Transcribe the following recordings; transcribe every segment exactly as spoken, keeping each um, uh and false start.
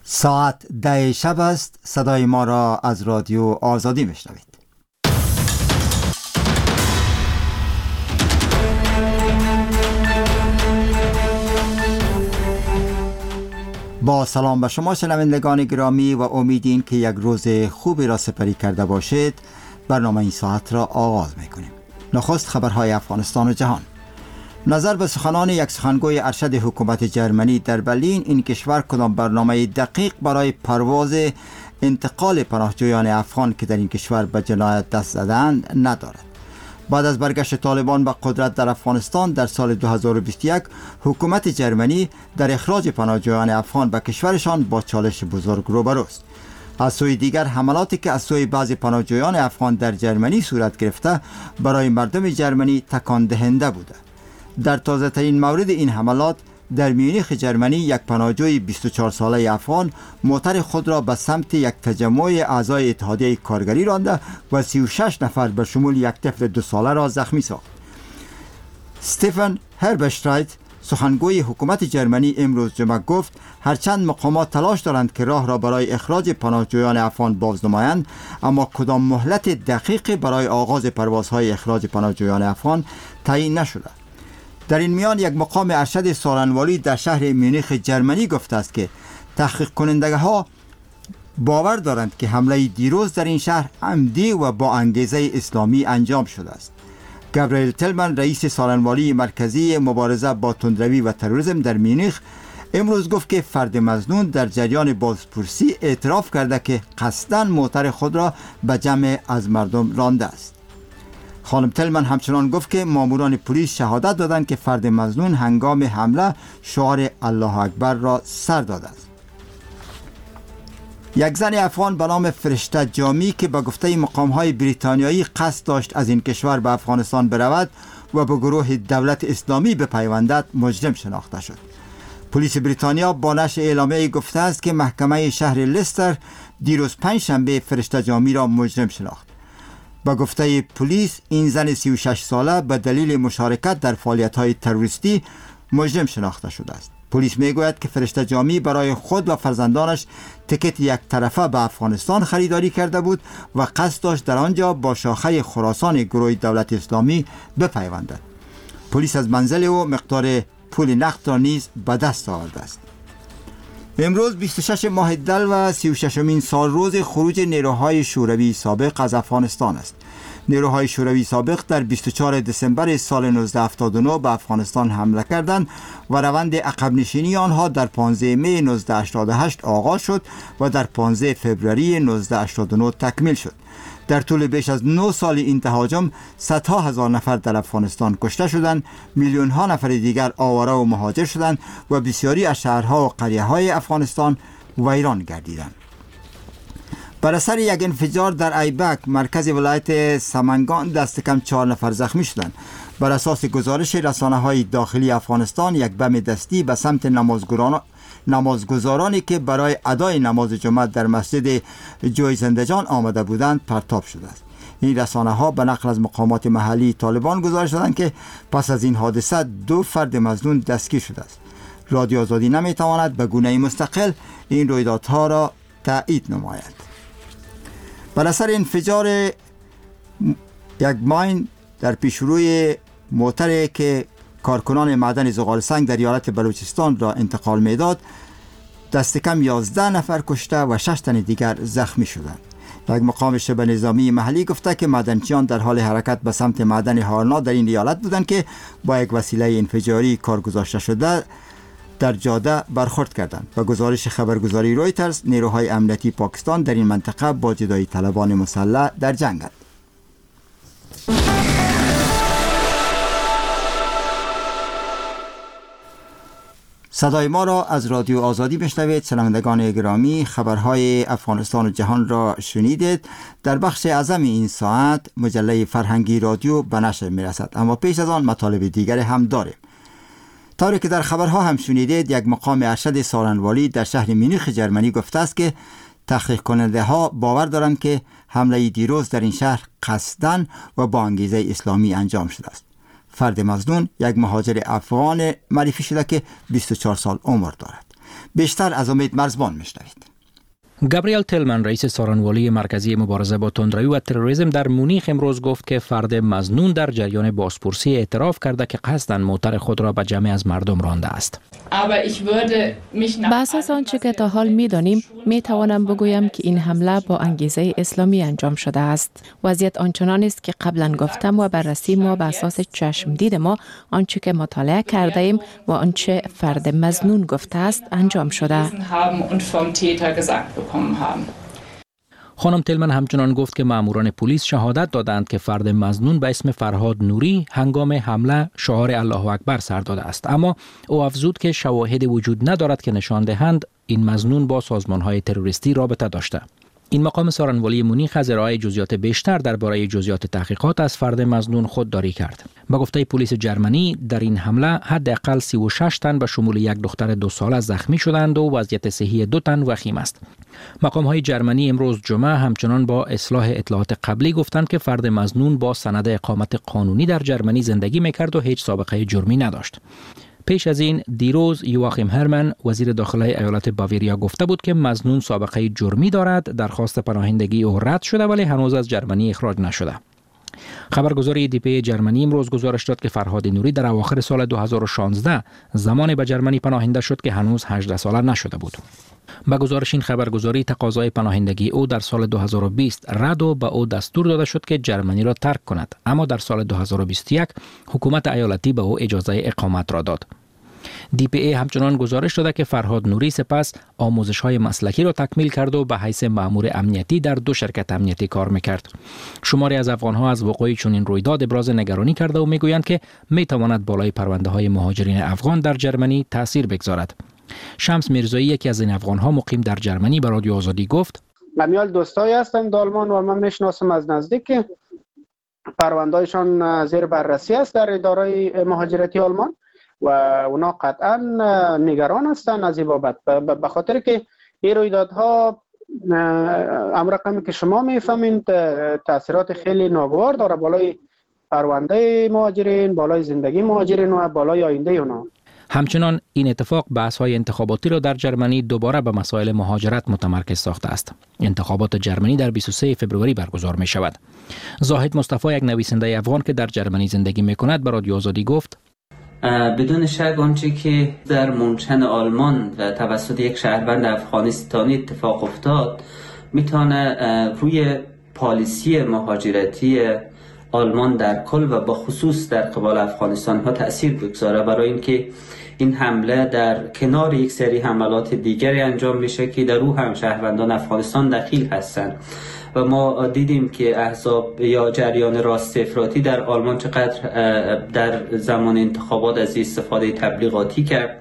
ساعت ده شب است. صدای ما را از رادیو آزادی میشنوید. با سلام به شما شنوندگان گرامی و امیدین که یک روز خوبی را سپری کرده باشید. برنامه این ساعت را آغاز میکنیم. نخست خبرهای افغانستان و جهان. نظر به سخنان یک سخنگوی ارشد حکومت جرمنی در برلین، این کشور کدام برنامه دقیق برای پرواز انتقال پناهجویان افغان که در این کشور به جنایت دست زدند ندارد. بعد از برگشت طالبان به قدرت در افغانستان در سال دو هزار و بیست و یک، حکومت جرمنی در اخراج پناهجویان افغان به کشورشان با چالش بزرگ روبروست. از سوی دیگر حملاتی که از سوی بعضی پناهجویان افغان در جرمنی صورت گرفته برای مردم جرمنی تکان دهنده بوده. در تازه ترین مورد این حملات در میونیخ جرمنی، یک پناهجوی بیست و چهار ساله افغان موتر خود را به سمت یک تجمع اعضای اتحادیه کارگری رانده و سی و شش نفر به شمول یک طفل دو ساله را زخمی ساخت. استفن هربشترایت، سخنگوی حکومت جرمنی، امروز جمعه گفت هرچند مقامات تلاش دارند که راه را برای اخراج پناهجویان افغان باز نمایند، اما کدام مهلت دقیقی برای آغاز پروازهای اخراج پناهجویان افغان تعیین نشده. در این میان یک مقام ارشد سارنوالی در شهر میونیخ جرمنی گفته است که تحقیق کننده ها باور دارند که حمله دیروز در این شهر عمدی و با انگیزه اسلامی انجام شده است. گابریل تلمن، رئیس سارنوالی مرکزی مبارزه با تندروی و تروریسم در میونیخ، امروز گفت که فرد مظنون در جریان بازپرسی اعتراف کرده که قصداً موتر خود را به جمع از مردم رانده است. خانم تلمن همچنان گفت که ماموران پلیس شهادت دادند که فرد مظنون هنگام حمله شعار الله اکبر را سر داده است. یک زن افغان به نام فرشته جامی که به گفته مقام‌های بریتانیایی قصد داشت از این کشور به افغانستان برود و به گروه دولت اسلامی بپیوندد، مجرم شناخته شد. پلیس بریتانیا با نشر اعلامیه‌ای گفته است که محکمه شهر لستر دیروز پنجشنبه فرشته جامی را مجرم شناخت. با گفته پلیس این زن سی و شش ساله به دلیل مشارکت در فعالیت‌های تروریستی مجرم شناخته شده است. پلیس میگوید که فرشته جامی برای خود و فرزندانش تکت یک طرفه به افغانستان خریداری کرده بود و قصد داشت در آنجا با شاخه خراسان گروه دولت اسلامی بپیوندد. پلیس از منزل او مقدار پول نقد را نیز به دست آورده است. امروز بیست و شش ماه دل و سی و ششمین سال روز خروج نیروهای شوروی سابق از افغانستان است. نیروهای شوروی سابق در بیست و چهارم دسامبر سال نوزده هفتاد و نه به افغانستان حمله کردند و روند عقب نشینی آنها در پانزده می نوزده هشتاد و هشت آغاز شد و در پانزده فوریه نوزده هشتاد و نه تکمیل شد. در طول بیش از نه سال این تهاجم صدها هزار نفر در افغانستان کشته شدند، میلیون ها نفر دیگر آواره و مهاجر شدند و بسیاری از شهرها و قریه های افغانستان ویران گردیدند. بر اثر یک انفجار در ایبک، مرکز ولایت سمنگان، دست کم چهار نفر زخمی شدند. بر اساس گزارش رسانه‌های داخلی افغانستان، یک بم دستی به سمت نمازگزاران نمازگزارانی که برای ادای نماز جمعه در مسجد جوی زندجان آمده بودند پرتاب شده است. این رسانه ها به نقل از مقامات محلی طالبان گزارش دادند که پس از این حادثه دو فرد مظنون دستگیر شده است. رادیو آزادی نمیتواند به گونه مستقل این رویدادها را تایید نماید. بر اثر انفجار یک ماین در پیشروی موتری که کارکنان معدن زغال سنگ در ایالت بلوچستان را انتقال میداد، دست کم یازده نفر کشته و شش تن دیگر زخمی شدند. یک مقام شبه نظامی محلی گفته که معدنچیان در حال حرکت به سمت معدن هارنا در این ایالت بودند که با یک وسیله انفجاری کارگذاشته شده در جاده برخورد کردند. به گزارش خبرگزاری رویترز، نیروهای امنیتی پاکستان در این منطقه با جدایی طلبان مسلح در جنگند. صدای ما را از رادیو آزادی بشنوید. شنوندگان گرامی، خبرهای افغانستان و جهان را شنیدید. در بخش اعظم این ساعت مجله فرهنگی رادیو به نشر میرسد، اما پیش از آن مطالب دیگر هم داریم. طوری که در خبرها هم شنیدید، یک مقام ارشد سارنوالی در شهر میونیخ جرمنی گفته است که تحقیق کننده ها باور دارند که حمله دیروز در این شهر قصداً و با انگیزه اسلامی انجام شده است. فرد مظنون یک مهاجر افغان معرفی شده که بیست و چهار سال عمر دارد. بیشتر از امید مرزبان میشنوید. گابریل تلمن رئیس سارنوالی مرکزی مبارزه با تندروی و تروریسم در مونیخ امروز گفت که فرد مظنون در جریان بازپرسی اعتراف کرده که قصداً موتر خود را به جمع از مردم رانده است. به اساس آنچه که تا حال می‌دانیم می‌توانم بگویم که این حمله با انگیزه اسلامی انجام شده است. وضعیت آنچنان است که قبلا گفتم و بررسی ما به اساس چشم دید ما آنچه که مطالعه کرده ایم و آنچه فرد مظنون گفته است انجام شده. خانم تلمن همچنان گفت که ماموران پلیس شهادت دادند که فرد مظنون به اسم فرهاد نوری هنگام حمله شعار الله اکبر سر داده است، اما او افزود که شواهد وجود ندارد که نشان دهند این مظنون با سازمان‌های تروریستی رابطه داشته. این مقام سارنوالی مونیخ از ارائه جزئیات بیشتر درباره جزئیات تحقیقات از فرد مظنون خودداری کرد. با گفته پلیس جرمنی در این حمله حداقل سی و شش تن به شمول یک دختر دو ساله زخمی شدند و وضعیت صحی دو تن وخیم است. مقام‌های جرمنی امروز جمعه همچنان با اصلاح اطلاعات قبلی گفتند که فرد مظنون با سند اقامت قانونی در جرمنی زندگی می‌کرد و هیچ سابقه جرمی نداشت. پیش از این دیروز یواخیم هرمن وزیر داخلی ایالت باواریا گفته بود که مظنون سابقه جرمی دارد، درخواست پناهندگی او رد شده ولی هنوز از جرمنی اخراج نشده. خبرگزاری دی پی جرمنی امروز گزارش داد که فرهاد نوری در اواخر سال دو هزار و شانزده زمانی به جرمنی پناهنده شد که هنوز هجده ساله نشده بود. با گزارش این خبرگزاری تقاضای پناهندگی او در سال دو هزار و بیست رد و به او دستور داده شد که جرمنی را ترک کند، اما در سال دو هزار و بیست و یک حکومت ایالتی به او اجازه اقامت را داد. دی پی ای همچنان گزارش داده که فرهاد نوری سپس آموزش‌های مسلکی را تکمیل کرد و به حیث مأمور امنیتی در دو شرکت امنیتی کار می‌کرد. شماری از افغان‌ها از وقوع چنین رویداد ابراز نگرانی کرده و می‌گویند که می‌تواند بالای پرونده‌های مهاجرین افغان در جرمنی تأثیر بگذارد. شمس میرزایی یکی از این افغان‌ها مقیم در جرمنی به رادیو آزادی گفت: امیال دوستایی هستند آلمان و من میشناسم از نزدیک که پرونده‌شان زیر بررسی است در اداره مهاجرتی آلمان و اونا قطعا نگران هستند از این بابت، به خاطر که این رویدادها امر رقمی که شما میفهمید تاثیرات خیلی ناگوار داره بالای پرونده مهاجرین، بالای زندگی مهاجرین و بالای آینده اونا. همچنان این اتفاق بحث‌های انتخاباتی را در جرمنی دوباره به مسائل مهاجرت متمرکز ساخته است. انتخابات جرمنی در بیست و سوم فوریه برگزار می شود. زاهد مصطفی یک نویسنده افغان که در جرمنی زندگی می کند به رادیو آزادی گفت: بدون شک آنچه که در منشن آلمان و توسط یک شهروند افغانستانی اتفاق افتاد میتونه روی پالیسی مهاجرتی آلمان در کل و به خصوص در قبال افغانستان ها تأثیر بگذاره، برای اینکه این حمله در کنار یک سری حملات دیگری انجام میشه که در او هم شهروندان افغانستان دخیل هستند و ما دیدیم که احزاب یا جریان راست افراطی در آلمان چقدر در زمان انتخابات از استفاده تبلیغاتی کرد.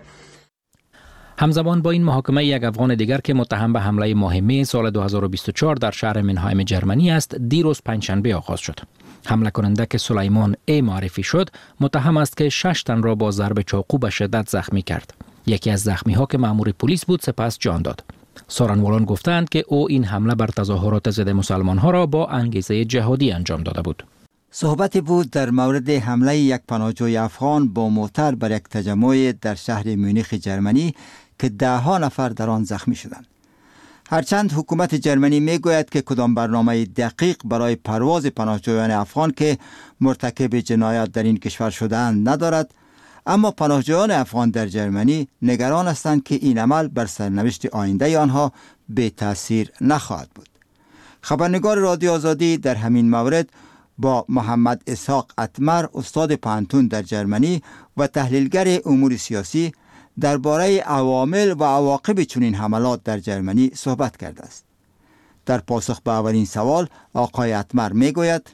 همزمان با این محاکمه یک افغان دیگر که متهم به حمله ماه سال دو هزار و بیست و چهار در شهر منهایم جرمنی است دیروز پنجشنبه آغاز شد. حمله کننده که سلیمان ای معرفی شد متهم است که شش تن را با ضرب چاقو به شدت زخمی کرد. یکی از زخمی ها که مأمور پلیس بود سپس جان داد. سارنوالان گفتند که او این حمله بر تظاهرات ضد مسلمان ها را با انگیزه جهادی انجام داده بود. صحبتی بود در مورد حمله یک پناهجوی افغان با موتر بر یک تجمع در شهر مونیخ جرمنی که ده ها نفر در آن زخمی شدند. هرچند حکومت جرمنی میگوید که کدام برنامه دقیق برای پرواز پناهجویان افغان که مرتکب جنایات در این کشور شده‌اند ندارد، اما پناهجویان افغان در جرمنی نگران هستند که این عمل بر سرنوشت آینده آنها بی تأثیر نخواهد بود. خبرنگار رادیو آزادی در همین مورد با محمد اسحاق اتمر استاد پانتون در جرمنی و تحلیلگر امور سیاسی درباره عوامل و عواقب چنین حملات در جرمنی صحبت کرده است. در پاسخ به اولین سوال آقای اتمر میگوید: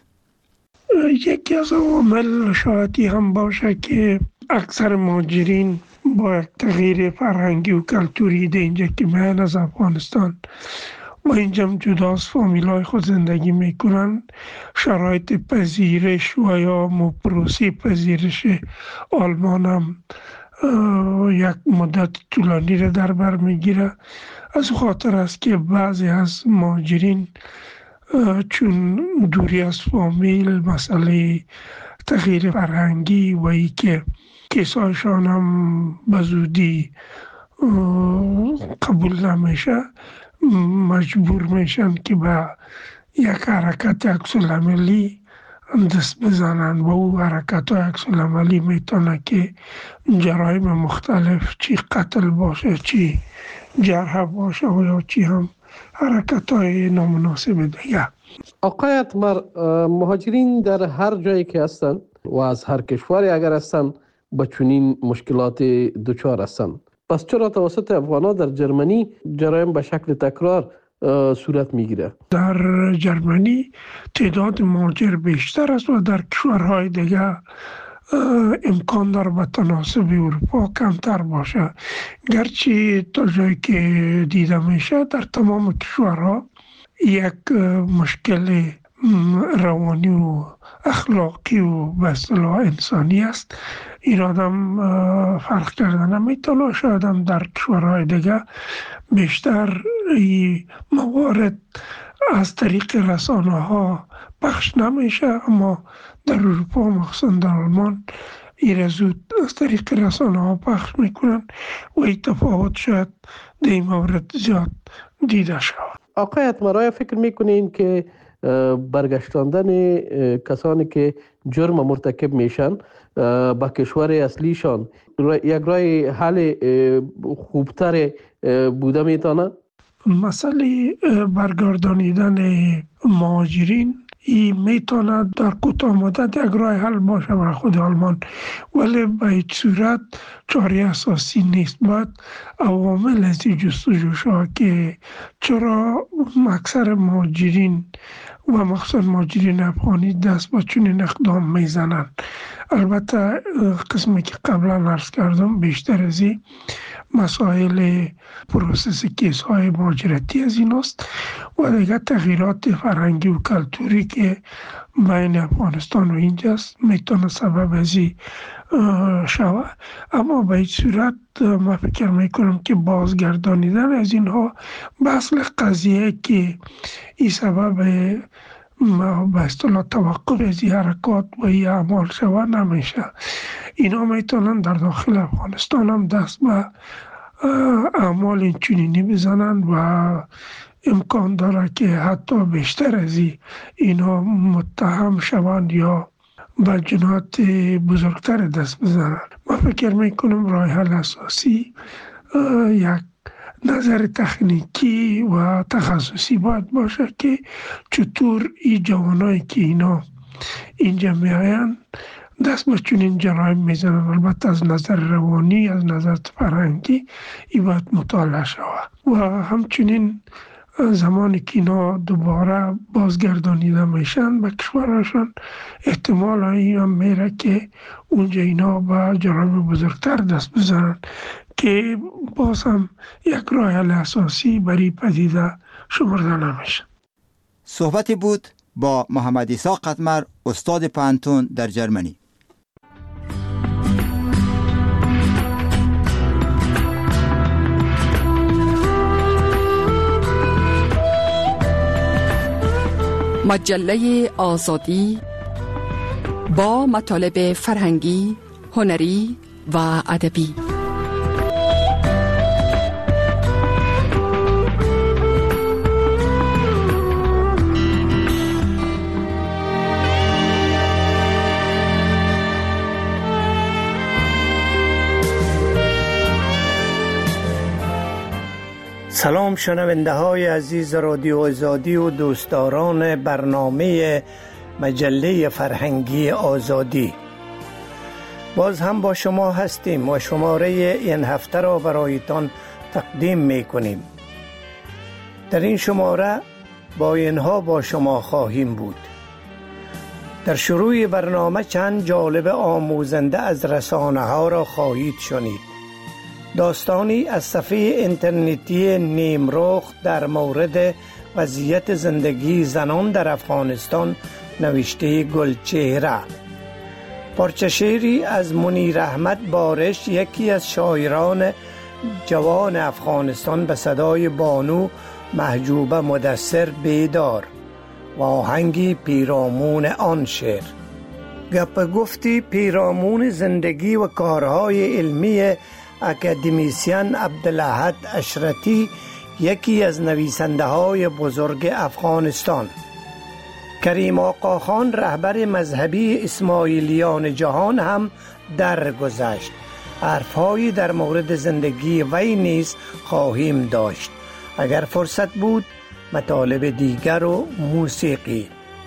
یکی از عوامل شاید هم باشه که اکثر مهاجرین با تغییر فرهنگی و کلتوری ده اینجا که میان از افغانستان و اینجا جدا از فامیلای خود زندگی میکنن، شرایط پذیرش و یا پروسه پذیرش آلمان هم یک مدت طولانی را در بر میگیره. از خاطر است که بعضی از مهاجرین چون دوری از فامیل، مسئله تغییر فرهنگی و ای که کسایشان هم بزودی قبول نمیشه، مجبور میشن که به یک حرکت عکس العملی دست بزنن و او حرکت و عکس العملی میتونه که جرایم مختلف، چی قتل باشه، چی جرح باشه و یا چی هم حرکت های نامناسب دیگه. آقای اتمر، مهاجرین در هر جایی که هستند و از هر کشوری اگر هستند به چنین مشکلات دچار هستند، پس چرا توسط افغان‌ها در جرمنی جرایم به شکل تکرار صورت میگیره؟ در جرمنی تعداد مهاجر بیشتر است و در کشورهای دیگه امکان داره به تناسب اروپا کمتر باشه، گرچه تا جایی که دیده میشه در تمام کشورها یک مشکل روانی و اخلاقی و به اصطلاح انسانی است. این آدم فرق کردن نمیتونه، شاید هم در کشورهای دیگه بیشتر این موارد از طریق رسانه ها پخش نمیشه، اما در اروپا مخصوصا در آلمان این زود از طریق رسانه ها پخش میکنن و این تفاوت شاید در این مورد زیاد دیده شود. آقای اتمر، فکر میکنین که برگشتاندن کسانی که جرم مرتکب میشن با کشور اصلیشان یک راه حل خوبتر بوده میتونه؟ مسئله برگردانیدن مهاجرین این میتونه در کوتاه مدت یک راه حل باشه برای خود آلمان، ولی به هیچ صورت چاره اساسی نیست. باید عوامل از این جستجو شود که چرا اکثر مهاجرین و مخصوصا مهاجرین افغانی دست با چنین اقدام میزنن. البته قسمی که قبلا عرض کردم بیشتر از این مسائل پروسس کیس های مهاجرتی از این است و دیگه تغییرات فرهنگی و کلتوری که بین افغانستان و اینجاست میتونه سبب از این شود. اما به این صورت من فکر میکنم که بازگردانیدن از اینها به اصل قضیه که این سبب به اصطلاح توقف از این حرکات و این اعمال شود نمیشه. اینا میتونن در داخل افغانستان هم دست به اعمال این چنینی بزنن و امکان داره که حتی بیشتر از این اینا متهم شوند یا به جنایت بزرگتر دست بزنن. من فکر میکنم راه حل اساسی یک نظر تکنیکی و تخصصی باید باشه که چطور این جوانایی که اینا اینجا میاین دست به چنین جرایم میزنن. البته از نظر روانی، از نظر فرهنگی این باید مطالعه شود و همچنین زمانی که اینا دوباره بازگردانیده میشن به کشورشان احتمال این هم میره که اونجا اینا به جرایم بزرگتر دست بزنن که باز هم یک راه حل اساسی برای پدیده شمرده نمیشه. صحبتی بود با محمد عیسی قطمر، استاد پانتون در جرمنی. مجله آزادی با مطالب فرهنگی، هنری و ادبی. سلام شنونده های عزیز رادیو آزادی و دوستداران برنامه مجله فرهنگی آزادی. باز هم با شما هستیم و شماره این هفته را برایتان تقدیم می کنیم. در این شماره با اینها با شما خواهیم بود. در شروع برنامه چند جالب آموزنده از رسانه ها را خواهید شنید. داستانی از صفحه اینترنتی نیمرخ در مورد وضعیت زندگی زنان در افغانستان نوشته گلچهره. پارچه شعری از منیر احمد بارش، یکی از شاعران جوان افغانستان، به صدای بانو محجوبه مدثر بیدار و آهنگی پیرامون آن شعر. گپ گفتی پیرامون زندگی و کارهای علمی اکادمیسین عبدالاحد اشرتی یکی از نویسنده های بزرگ افغانستان. کریم آقا خان رهبر مذهبی اسماعیلیان جهان هم درگذشت. حرفهایی در مورد زندگی وی نیز خواهیم داشت. اگر فرصت بود مطالب دیگر و موسیقی.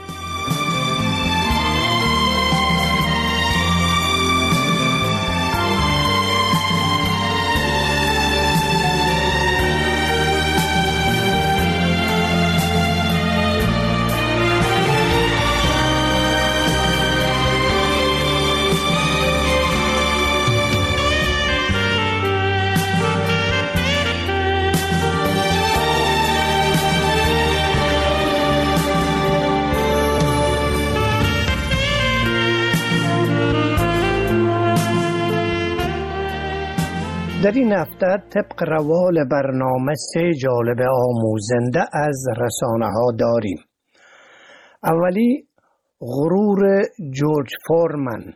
در این هفته طبق روال برنامه سه جالب آموزنده از رسانه ها داریم. اولی غرور جورج فورمن،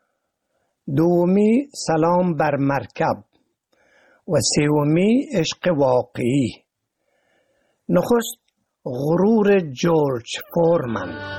دومی سلام بر مرکب و سومی عشق واقعی. نخست غرور جورج فورمن.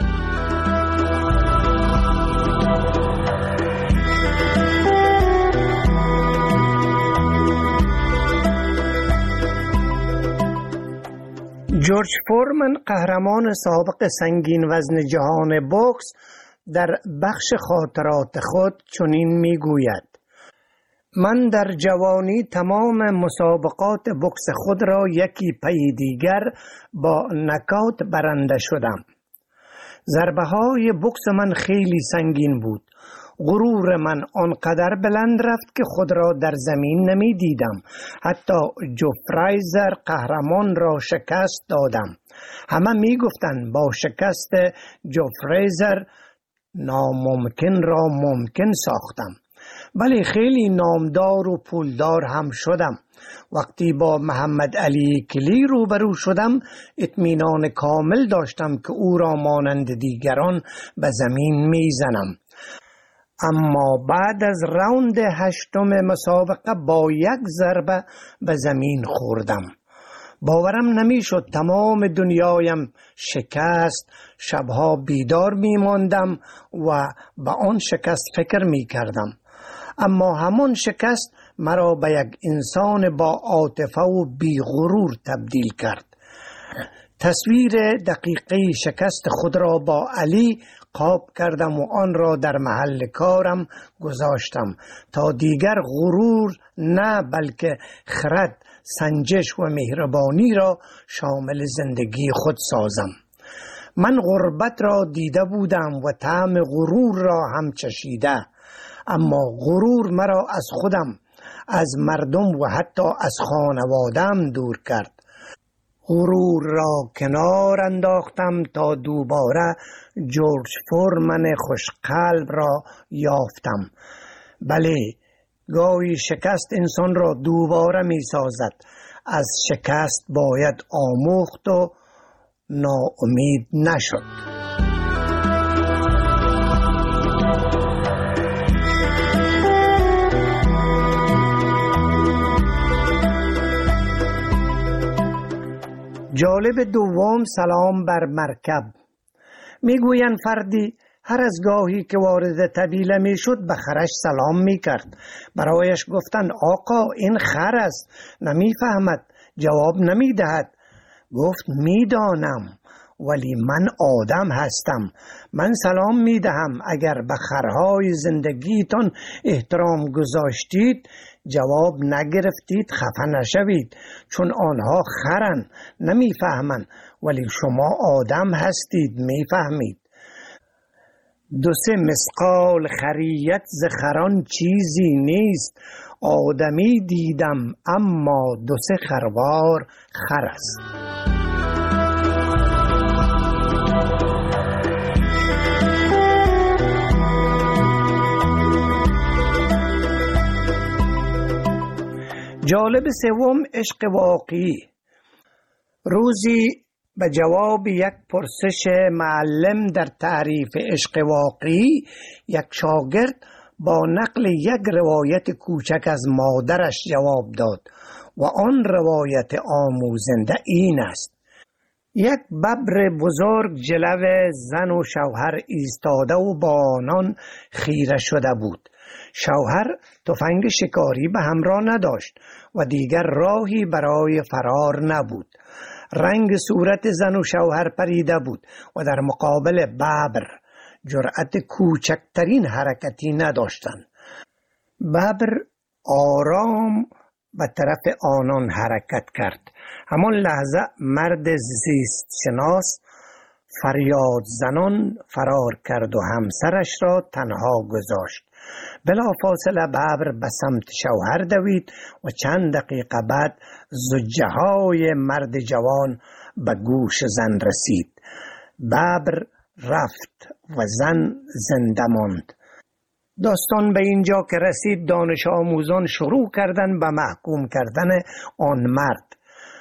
جورج فورمن قهرمان سابق سنگین وزن جهان بوکس در بخش خاطرات خود چنین میگوید: من در جوانی تمام مسابقات بوکس خود را یکی پی دیگر با نکات برنده شدم. ضربه های بوکس من خیلی سنگین بود. غرور من آنقدر بلند رفت که خود را در زمین نمی دیدم. حتی جو فرایزر قهرمان را شکست دادم. همه می گفتند با شکست جو فرایزر ناممکن را ممکن ساختم. ولی خیلی نامدار و پولدار هم شدم. وقتی با محمد علی کلی روبرو شدم اطمینان کامل داشتم که او را مانند دیگران به زمین می زنم. اما بعد از راوند هشتم مسابقه با یک ضربه به زمین خوردم. باورم نمیشد تمام دنیایم شکست. شبها بیدار می ماندم و به آن شکست فکر می کردم. اما همون شکست مرا به یک انسان با عاطفه و بی غرور تبدیل کرد. تصویر دقیقی شکست خود را با علی قاب کردم و آن را در محل کارم گذاشتم تا دیگر غرور نه بلکه خرد، سنجش و مهربانی را شامل زندگی خود سازم. من غربت را دیده بودم و طعم غرور را هم چشیده، اما غرور مرا از خودم، از مردم و حتی از خانوادم دور کرد. غرور را کنار انداختم تا دوباره جورج فورمن خوشقلب را یافتم. بله، گاهی شکست انسان را دوباره می سازد. از شکست باید آموخت و ناامید نشد. جالب دوم سلام بر مرکب. میگویند فردی هر از گاهی که وارد طویله میشد به خرش سلام میکرد. برایش گفتند آقا این خر است، نمیفهمد، جواب نمیدهد. گفت میدانم، ولی من آدم هستم. من سلام میدهم. اگر به خرهای زندگیتان احترام گذاشتید، جواب نگرفتید، خفه نشوید، چون آنها خرن، نمیفهمند، ولی شما آدم هستید، میفهمید. دو سه مسقال خریت ز خران چیزی نیست. آدمی دیدم اما دو سه خروار خر است. جالب سوم عشق واقعی. روزی به جواب یک پرسش معلم در تعریف عشق واقعی، یک شاگرد با نقل یک روایت کوچک از مادرش جواب داد و آن روایت آموزنده این است: یک ببر بزرگ جلو زن و شوهر ایستاده و با آنان خیره شده بود. شوهر تفنگ شکاری به همراه نداشت و دیگر راهی برای فرار نبود. رنگ صورت زن و شوهر پریده بود و در مقابل ببر جرأت کوچکترین حرکتی نداشتند. ببر آرام به طرف آنان حرکت کرد. همان لحظه مرد زیست شناس فریاد زنان فرار کرد و همسرش را تنها گذاشت. بلا فاصله ببر به سمت شوهر دوید و چند دقیقه بعد زجه های مرد جوان به گوش زن رسید. ببر رفت و زن زنده ماند. داستان به اینجا که رسید، دانش آموزان شروع کردن به محکوم کردن آن مرد.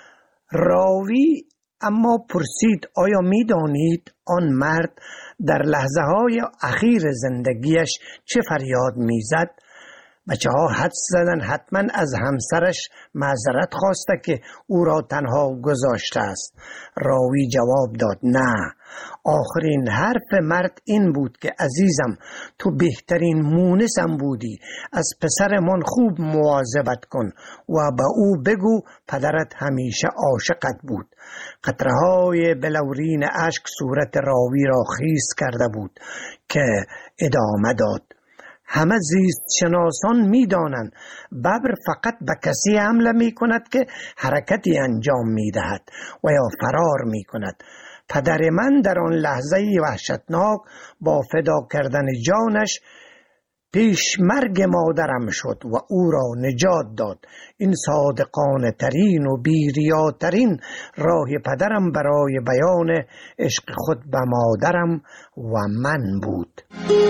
راوی اما پرسید: آیا می دانید آن مرد در لحظه های اخیر زندگیش چه فریاد می زد؟ بچه ها حدس زدن حتما از همسرش معذرت خواسته که او را تنها گذاشته است. راوی جواب داد: نه، آخرین حرف مرد این بود که عزیزم، تو بهترین مونسم بودی، از پسرمان خوب مواظبت کن و به او بگو پدرت همیشه عاشقت بود. قطره‌های بلورین اشک صورت راوی را خیس کرده بود که ادامه داد: همه زیست شناسان می دانند ببر فقط به کسی حمله می کند که حرکتی انجام می دهد و یا فرار می کند. پدر من در آن لحظه وحشتناک با فدا کردن جانش پیش مرگ مادرم شد و او را نجات داد. این صادقانه ترین و بیریاترین راه پدرم برای بیان عشق خود به مادرم و من بود.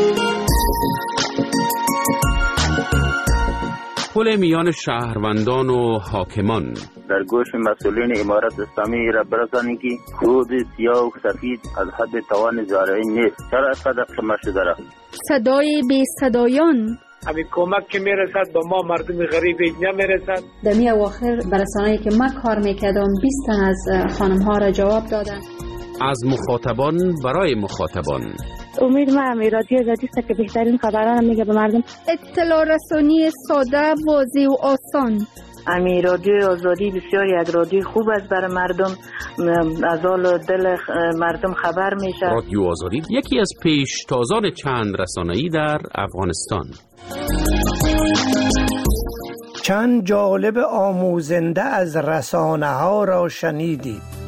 پل میان شهروندان و حاکمان. در گوش مسئولین امارت اسلامی را برسانید که کود سیاه و سفید از حد توان زارعی نیست. چرا اینقدر خمه شده را؟ صدای بی صدایان. همین کمک که میرسد به ما مردم غریب نمیرسد. در می اواخر برسانه‌ای که من کار میکردم بیست تن از خانم ها را جواب دادن. از مخاطبان برای مخاطبان. امید ما رادیو آزادی است که بهترین خبران میگه به مردم. اطلاع رسانی ساده، واضح و آسان. امی رادیو آزادی بسیار یک رادیو خوب است برای مردم، از حال دل مردم خبر میشه. رادیو آزادی یکی از پیشتازان چند رسانه‌ای در افغانستان. چند جالب آموزنده از رسانه ها را شنیدید.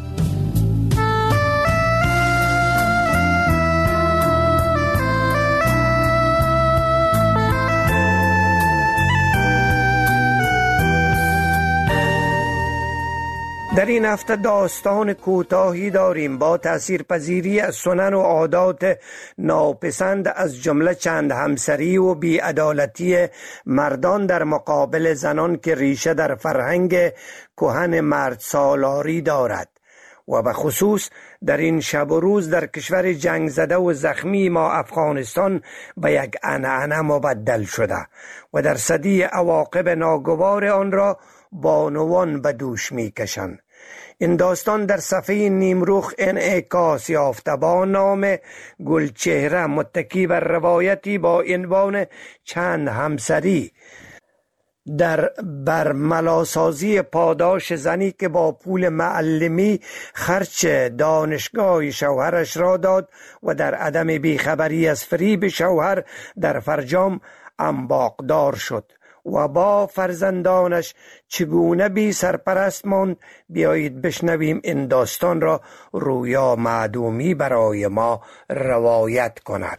در این هفته داستان کوتاهی داریم با تاثیرپذیری از سنن و عادات ناپسند، از جمله چند همسری و بی‌عدالتی مردان در مقابل زنان که ریشه در فرهنگ کهن مرد سالاری دارد و به خصوص در این شب و روز در کشور جنگ زده و زخمی ما افغانستان به یک عنعنه مبدل شده و در صدی عواقب ناگوار آن را بانوان به دوش می کشند. این داستان در صفحه نیمروخ انعکاس یافته با نام گلچهره، متکی بر روایتی با عنوان چند همسری در برملاسازی پاداش زنی که با پول معلمی خرچ دانشگاه شوهرش را داد و در عدم بیخبری از فریب شوهر در فرجام انباقدار شد و با فرزندانش چگونه بی سرپرست ماند. بیایید بشنویم این داستان را رویا معدومی برای ما روایت کند.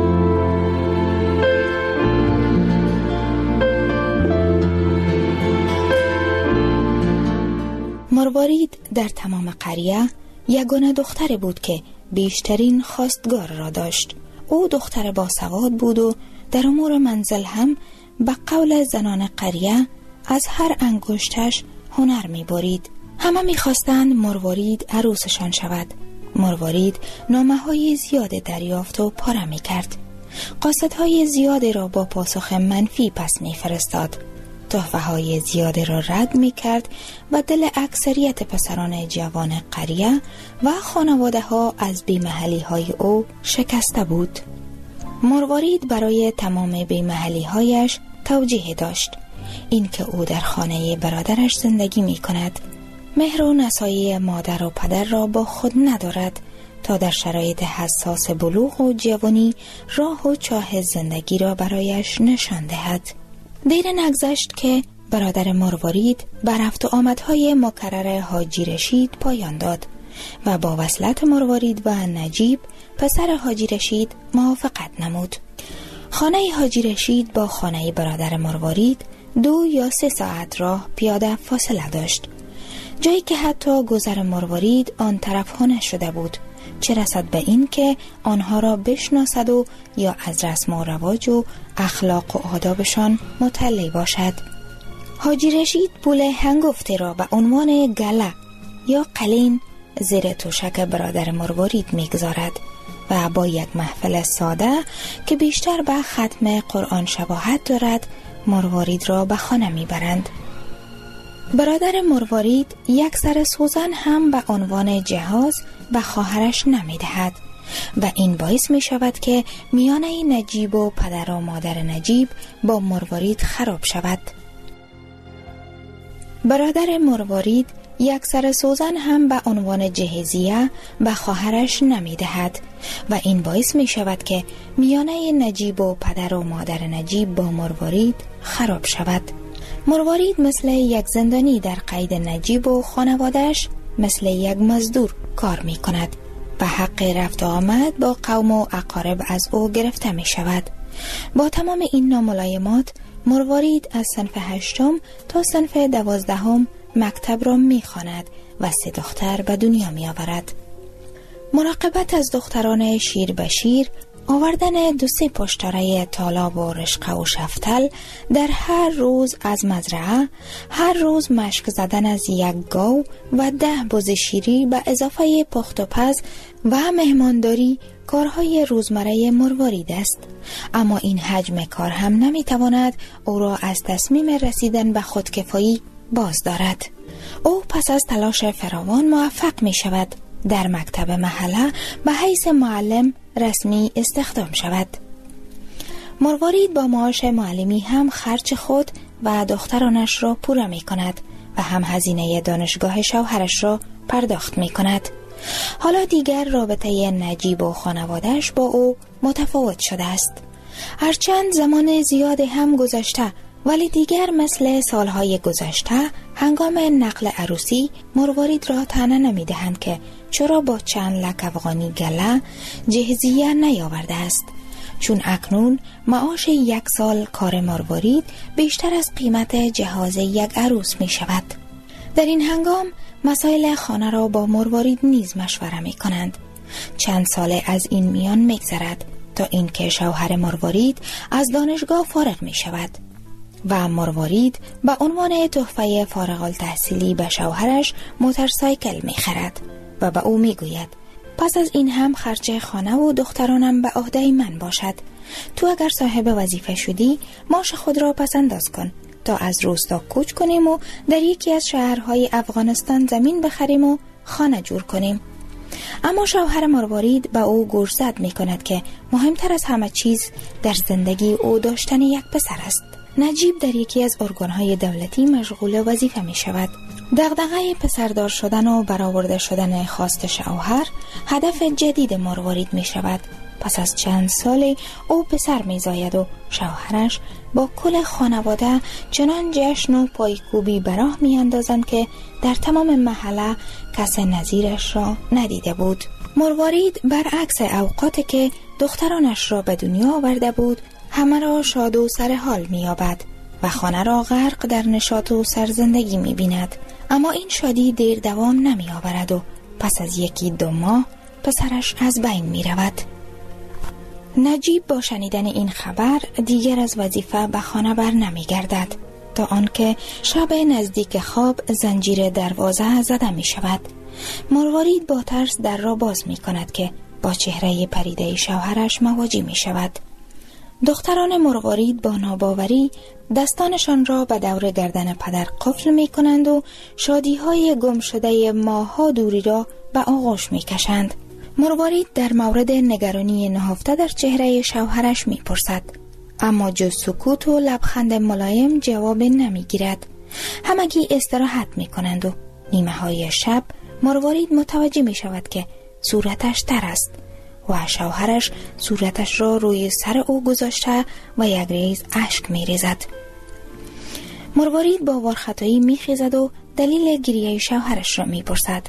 مروارید در تمام قریه یگانه دختر بود که بیشترین خواستگار را داشت. او دختر باسواد بود و در امور منزل هم به قول زنان قریه از هر انگشتش هنر می برید. همه می خواستند مروارید عروسشان شود. مروارید نامه های زیاد دریافت و پاره می کرد. قاصدهای زیادی را با پاسخ منفی پس می فرستاد. تحفه های زیادی را رد می کرد و دل اکثریت پسران جوان قریه و خانواده ها از بیمحلی های او شکسته بود. مروارید برای تمام بیمحلی هایش توجیه داشت، اینکه او در خانه برادرش زندگی می کند، مهر و نصایح مادر و پدر را با خود ندارد تا در شرایط حساس بلوغ و جوانی راه و چاه زندگی را برایش نشان دهد. دیر نگذشت که برادر مروارید بر رفت و آمدهای مکرر حاجی رشید پایان داد و با وصلت مروارید و نجیب پسر حاجی رشید موافقت نمود. خانه حاجی رشید با خانه برادر مروارید دو یا سه ساعت راه پیاده فاصله داشت، جایی که حتی گذر مروارید آن طرف ها نشده بود، چه رسد به این که آنها را بشناسد و یا از رسم و رواج و اخلاق و آدابشان مطلع باشد. حاجی رشید پول هنگفته را به عنوان گله یا قلین زیر توشک برادر مروارید میگذارد و با یک محفل ساده که بیشتر به ختم قرآن شباهت دارد مروارید را به خانه میبرند. برادر مروارید یک سر سوزن هم به عنوان جهاز به خواهرش نمیدهد و این باعث می شود که میانه نجیب و پدر و مادر نجیب با مروارید خراب شود. برادر مروارید یک سر سوزن هم به عنوان جهیزیه به خواهرش نمیدهد و این باعث می شود که میانه نجیب و پدر و مادر نجیب با مروارید خراب شود. مروارید مثل یک زندانی در قید نجیب و خانوادهش مثل یک مزدور کار می کند و حق رفت و آمد با قوم و اقارب از او گرفته می شود. با تمام این ناملایمات مروارید از صنف هشتم تا صنف دوازدهم مکتب را می خواند و سه دختر به دنیا می آورد. مراقبت از دختران شیر به شیر، آوردن دو سه پشتاره تالاب و رشقه و شفتل در هر روز از مزرعه، هر روز مشک زدن از یک گاو و ده بز شیری به اضافه پخت و پز و مهمانداری کارهای روزمره مروارید است. اما این حجم کار هم نمیتواند او را از تصمیم رسیدن به خودکفایی باز دارد. او پس از تلاش فراوان موفق می شود در مکتب محله به حیث معلم رسمی استخدام شود. مروارید با معاش معلمی هم خرج خود و دخترانش را پوره می کند و هم هزینه دانشگاه شوهرش را پرداخت می کند. حالا دیگر رابطه نجیب و خانوادهش با او متفاوت شده است. هرچند زمان زیادی هم گذشته، ولی دیگر مثل سالهای گذشته هنگام نقل عروسی مروارید را طعنه نمی دهند که چرا با چند لک افغانی گله جهزیه نیاورده است، چون اکنون معاش یک سال کار مروارید بیشتر از قیمت جهاز یک عروس می شود. در این هنگام مسائل خانه را با مروارید نیز مشوره می کنند. چند ساله از این میان می گذرد تا اینکه شوهر مروارید از دانشگاه فارغ می شود و مروارید به عنوان تحفه فارغ التحصیلی به شوهرش موتورسایکل می خرد و به او می گوید پس از این هم خرج خانه و دخترانم به عهده من باشد. تو اگر صاحب وظیفه شدی معاش خود را پس انداز کن تا از روستا کوچ کنیم و در یکی از شهرهای افغانستان زمین بخریم و خانه جور کنیم. اما شوهر مروارید به او گوشزد می کند که مهمتر از همه چیز در زندگی او داشتن یک پسر است. نجیب در یکی از ارگانهای دولتی مشغول وظیفه می شود. دغدغه پسردار شدن و برآورده شدن خواست شوهر هدف جدید مروارید می شود. پس از چند سال او پسر می زاید و شوهرش با کل خانواده چنان جشن و پایکوبی براه می اندازند که در تمام محله کس نظیرش را ندیده بود. مروارید برعکس اوقاتی که دخترانش را به دنیا آورده بود همه را شاد و سر حال می یابد و خانه را غرق در نشاط و سرزندگی می بیند. اما این شادی دیر دوام نمی آورد و پس از یکی دو ماه پسرش از بین می رود. نجیب با شنیدن این خبر دیگر از وظیفه به خانه بر نمی گردد تا آنکه شب نزدیک خواب زنجیر دروازه زده می شود. مروارید با ترس در را باز می کند که با چهره پریده شوهرش مواجه می شود. دختران مروارید با ناباوری دستانشان را به دور گردن پدر قفل می کنند و شادی های گم شده ماها دوری را به آغوش می کشند. مروارید در مورد نگرانی نهفته در چهره شوهرش می پرسد، اما جز سکوت و لبخند ملایم جواب نمی گیرد. همگی استراحت می کنند و نیمه های شب مروارید متوجه می شود که صورتش تر است و شوهرش صورتش را روی سر او گذاشته و یک ریز اشک می ریزد. مروارید با وارخطایی می خیزد و دلیل گریه شوهرش را می پرسد.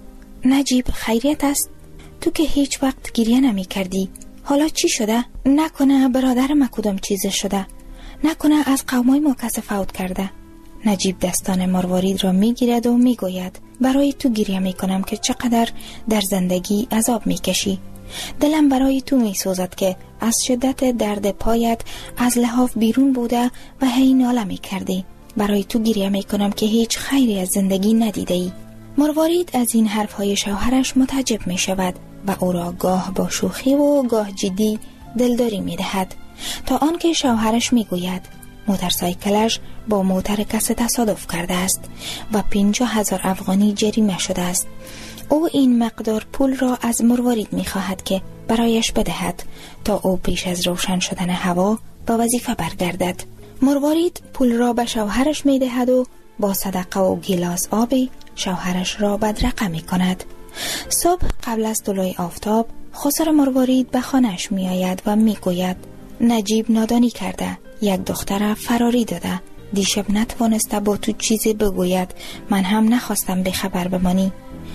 نجیب خیریت است؟ تو که هیچ وقت گریه نمی کردی، حالا چی شده؟ نکنه برادر ما کدام چیز شده؟ نکنه از قومای ما کس فوت کرده؟ نجیب دستان مروارید را می گیرد و می گوید برای تو گریه می کنم که چقدر در زندگی عذاب می کشی. دلم برای تو می سوزد که از شدت درد پایت از لحاف بیرون بوده و هی ناله می کردی. برای تو گریه می کنم که هیچ خیری از زندگی ندیده ای. مروارید از این حرفهای شوهرش متعجب می شود و او را گاه با شوخی و گاه جدی دلداری می دهد، تا آنکه شوهرش می گوید موتورسایکلش با موتر کسی تصادف کرده است و پنجاه هزار افغانی جریمه شده است. او این مقدار پول را از مروارید می خواهد که برایش بدهد تا او پیش از روشن شدن هوا با وظیفه برگردد. مروارید پول را به شوهرش می دهد و با صدقه و گیلاس آبی شوهرش را بدرقه می کند. صبح قبل از طلوع آفتاب خسر مروارید به خانهش می آید و می گوید نجیب نادانی کرده، یک دختر فراری داده، دیشب نتوانسته با تو چیزی بگوید، من هم نخواستم به خبر بمانی.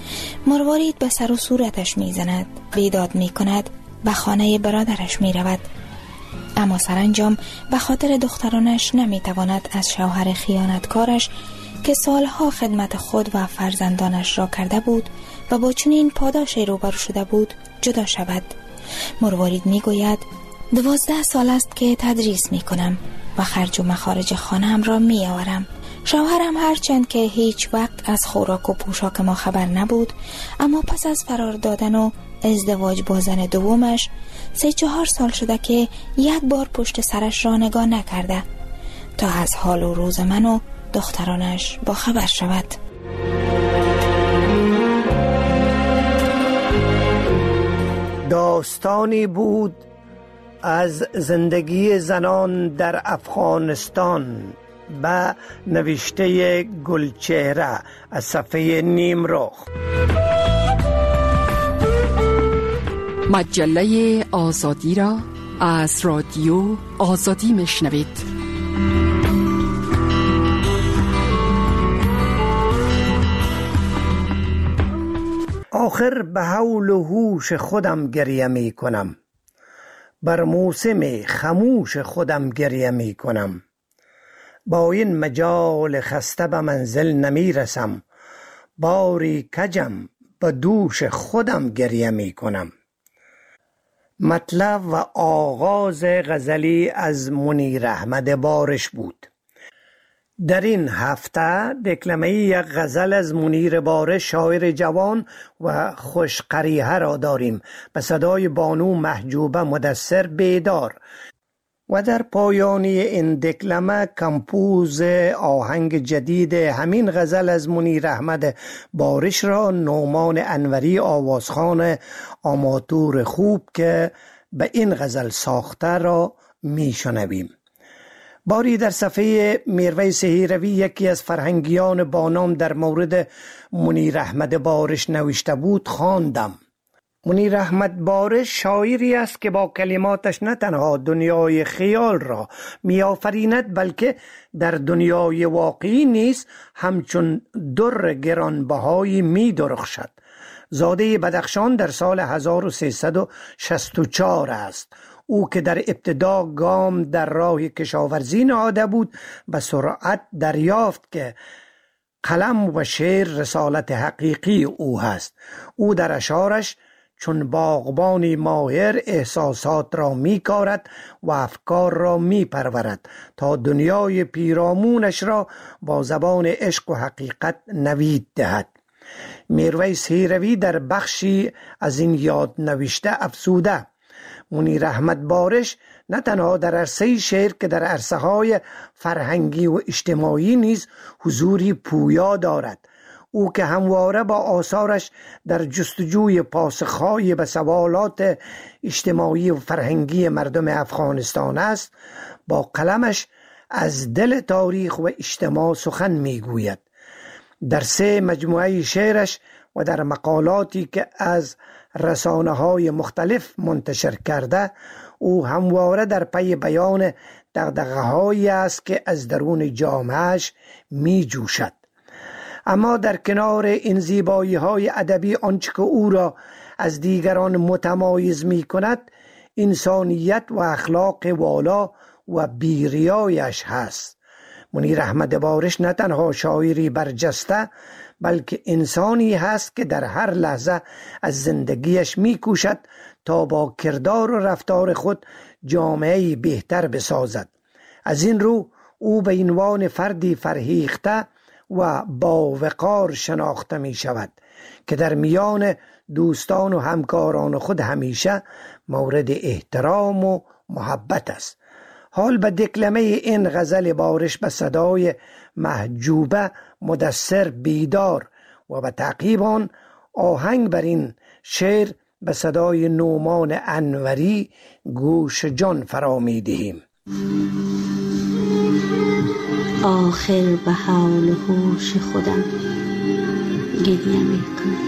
مروارید به سر و صورتش می زند، بیداد می کند، به خانه برادرش می رود. اما سرانجام به خاطر دخترانش نمی تواند از شوهر خیانتکارش که سالها خدمت خود و فرزندانش را کرده بود و با چنین پاداشی روبرو شده بود جدا شود. مروارید می گوید دوازده سال است که تدریس می کنم و خرج و مخارج خانه‌ام را می آورم. شوهرم هرچند که هیچ وقت از خوراک و پوشاک ما خبر نبود، اما پس از فرار دادن و ازدواج با زن دومش سه چهار سال شده که یک بار پشت سرش را نگاه نکرده تا از حال و روز من و دخترانش با خبر شود. داستانی بود از زندگی زنان در افغانستان به نوشته گلچهره از صفحه نیمرخ. مجله آزادی را از رادیو آزادی میشنوید. آخر به حول و هوش خودم گریه می کنم، بر موسم خموش خودم گریه می کنم. با این مجال خسته به منزل نمی رسم، باری کجم به دوش خودم گریه می کنم. مطلب و آغاز غزلی از منیر احمد بارش بود. در این هفته دکلمه یک غزل از منیر بارش شاعر جوان و خوشقریحه را داریم به صدای بانو محجوبه مدثر بیدار، و در پایانی این دکلمه کمپوز آهنگ جدید همین غزل از منیر احمد بارش را نومان انوری آوازخوان آماتور خوب که به این غزل ساخته را می شنویم. باری در صفحه میرویس هیروی یکی از فرهنگیان بانام در مورد منیر احمد بارش نوشته بود خواندم. منیر احمد بارش شاعری است که با کلماتش نه تنها دنیای خیال را می آفریند، بلکه در دنیای واقعی نیز همچون در گرانبهایی می درخشد. زاده بدخشان در سال هزار و سیصد و شصت و چهار است. او که در ابتدا گام در راه کشاورزی نهاده بود، به سرعت دریافت که قلم و شعر رسالت حقیقی او هست. او در اشعارش چون باغبانی ماهر احساسات را می کارد و افکار را می پرورد تا دنیای پیرامونش را با زبان عشق و حقیقت نوید دهد. میرویس هیروی در بخشی از این یاد نوشته افزوده: منیر احمد بارش نه تنها در عرصه شعر که در عرصه های فرهنگی و اجتماعی نیز حضوری پویا دارد. او که همواره با آثارش در جستجوی پاسخهای به سوالات اجتماعی و فرهنگی مردم افغانستان است، با قلمش از دل تاریخ و اجتماع سخن میگوید. در سه مجموعه شعرش و در مقالاتی که از رسانه‌های مختلف منتشر کرده، او همواره در پی بیان دغدغه‌هایی است که از درون جامعهش می جوشد. اما در کنار این زیبایی‌های ادبی، آنچه که او را از دیگران متمایز می کند انسانیت و اخلاق والا و بیریایش هست. منیر احمد بارش نه تنها شاعری برجسته بلکه انسانی هست که در هر لحظه از زندگیش می کوشد تا با کردار و رفتار خود جامعه بهتر بسازد. از این رو او به عنوان فردی فرهیخته و با وقار شناخته می شود که در میان دوستان و همکاران خود همیشه مورد احترام و محبت است. حال به دکلمه این غزل بارش به صدای محجوبه مدثر بیدار و به تعقیب آن آهنگ بر این شعر به صدای نومان انوری گوش جان فرا می دهیم. آخر به حال و هوش خودم گریه می کنم،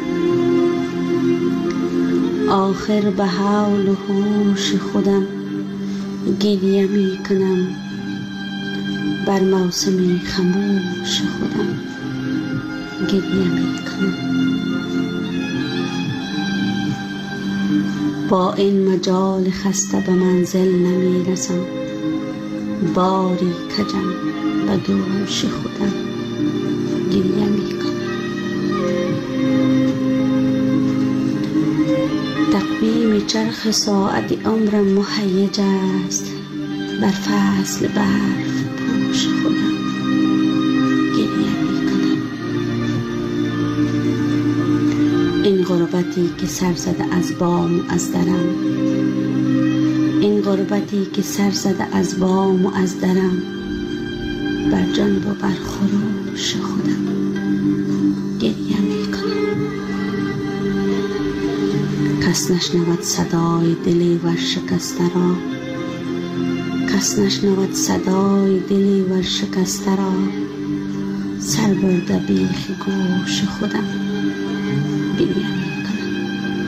آخر به حال و هوش خودم گریه می کنم، بر موسم خموش خودم گریه می کنم. با این مجال خسته به منزل نمی رسم، باری کجم به گوش خودم گریه می کنم. تقویم چرخ ساعت عمرم مهیج است، بر فصل برف پوش خودم گریه می کنم. این غربتی که سر زده از بام و از درم، این غربتی که سر زده از بام و از درم، بر جان و بر خروش خودم گریه می کنم. کس نشنود صدای دلی ورشکسته را، کس نشنود صدای دلی ورشکسته را، سر برده بیخ گوش خودم گریه می کنم،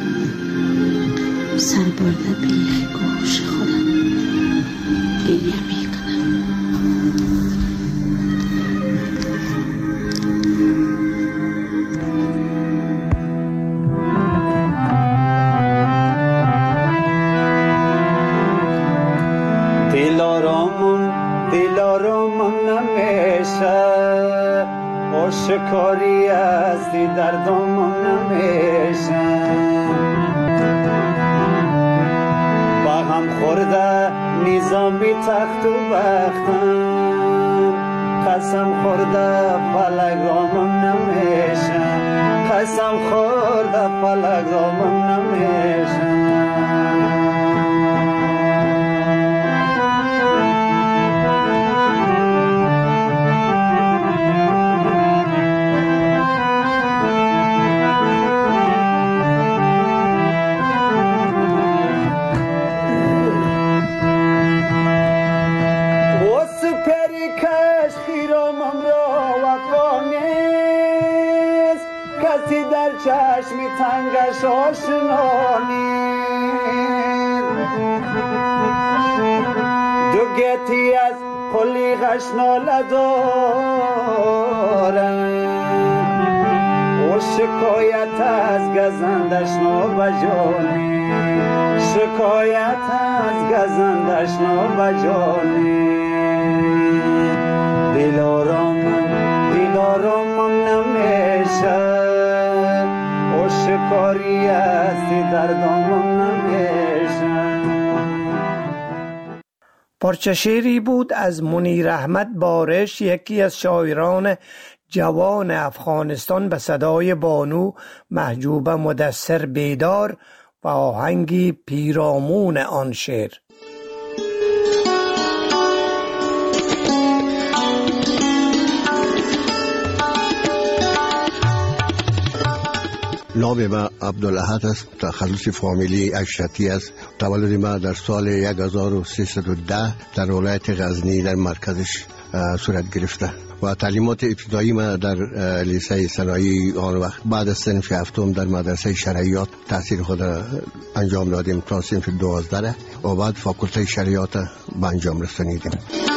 سر برده بیخ گوش خودم گریه می کنم. شکاری هستی در دامم نمیشم، با هم خورده نظامی تخت و بختم، قسم خورده فلک رامم نمیشم، قسم خورده فلک رامم نمیشم. چشمی تنگش آشنا نیست، دو گتی از قلیقش ناله دارم، و شکایت از گزندش نابجانی، شکایت از گزندش نابجانی. دلارامم دلارامم نمیشه، شکاری هستی در دامم نمیشم. پارچه شعری بود از منیر احمد بارش، یکی از شاعران جوان افغانستان، به صدای بانو محجوبه مدثر بیدار و آهنگی پیرامون آن شعر. نام ما عبدالاحد است. تخلص فامیلی اشرتی است. تولد ما در سال هزار و سیصد و ده در ولایت غزنی در مرکزش صورت گرفته و تعلیمات ابتدایی ما در لیسه صنایع آن وقت بعد از صنف هفتم در مدرسه شرعیات تحصیل خود انجام دادیم تا صنف دوازده و بعد فاکولته شرعیات به انجام رسانیدیم.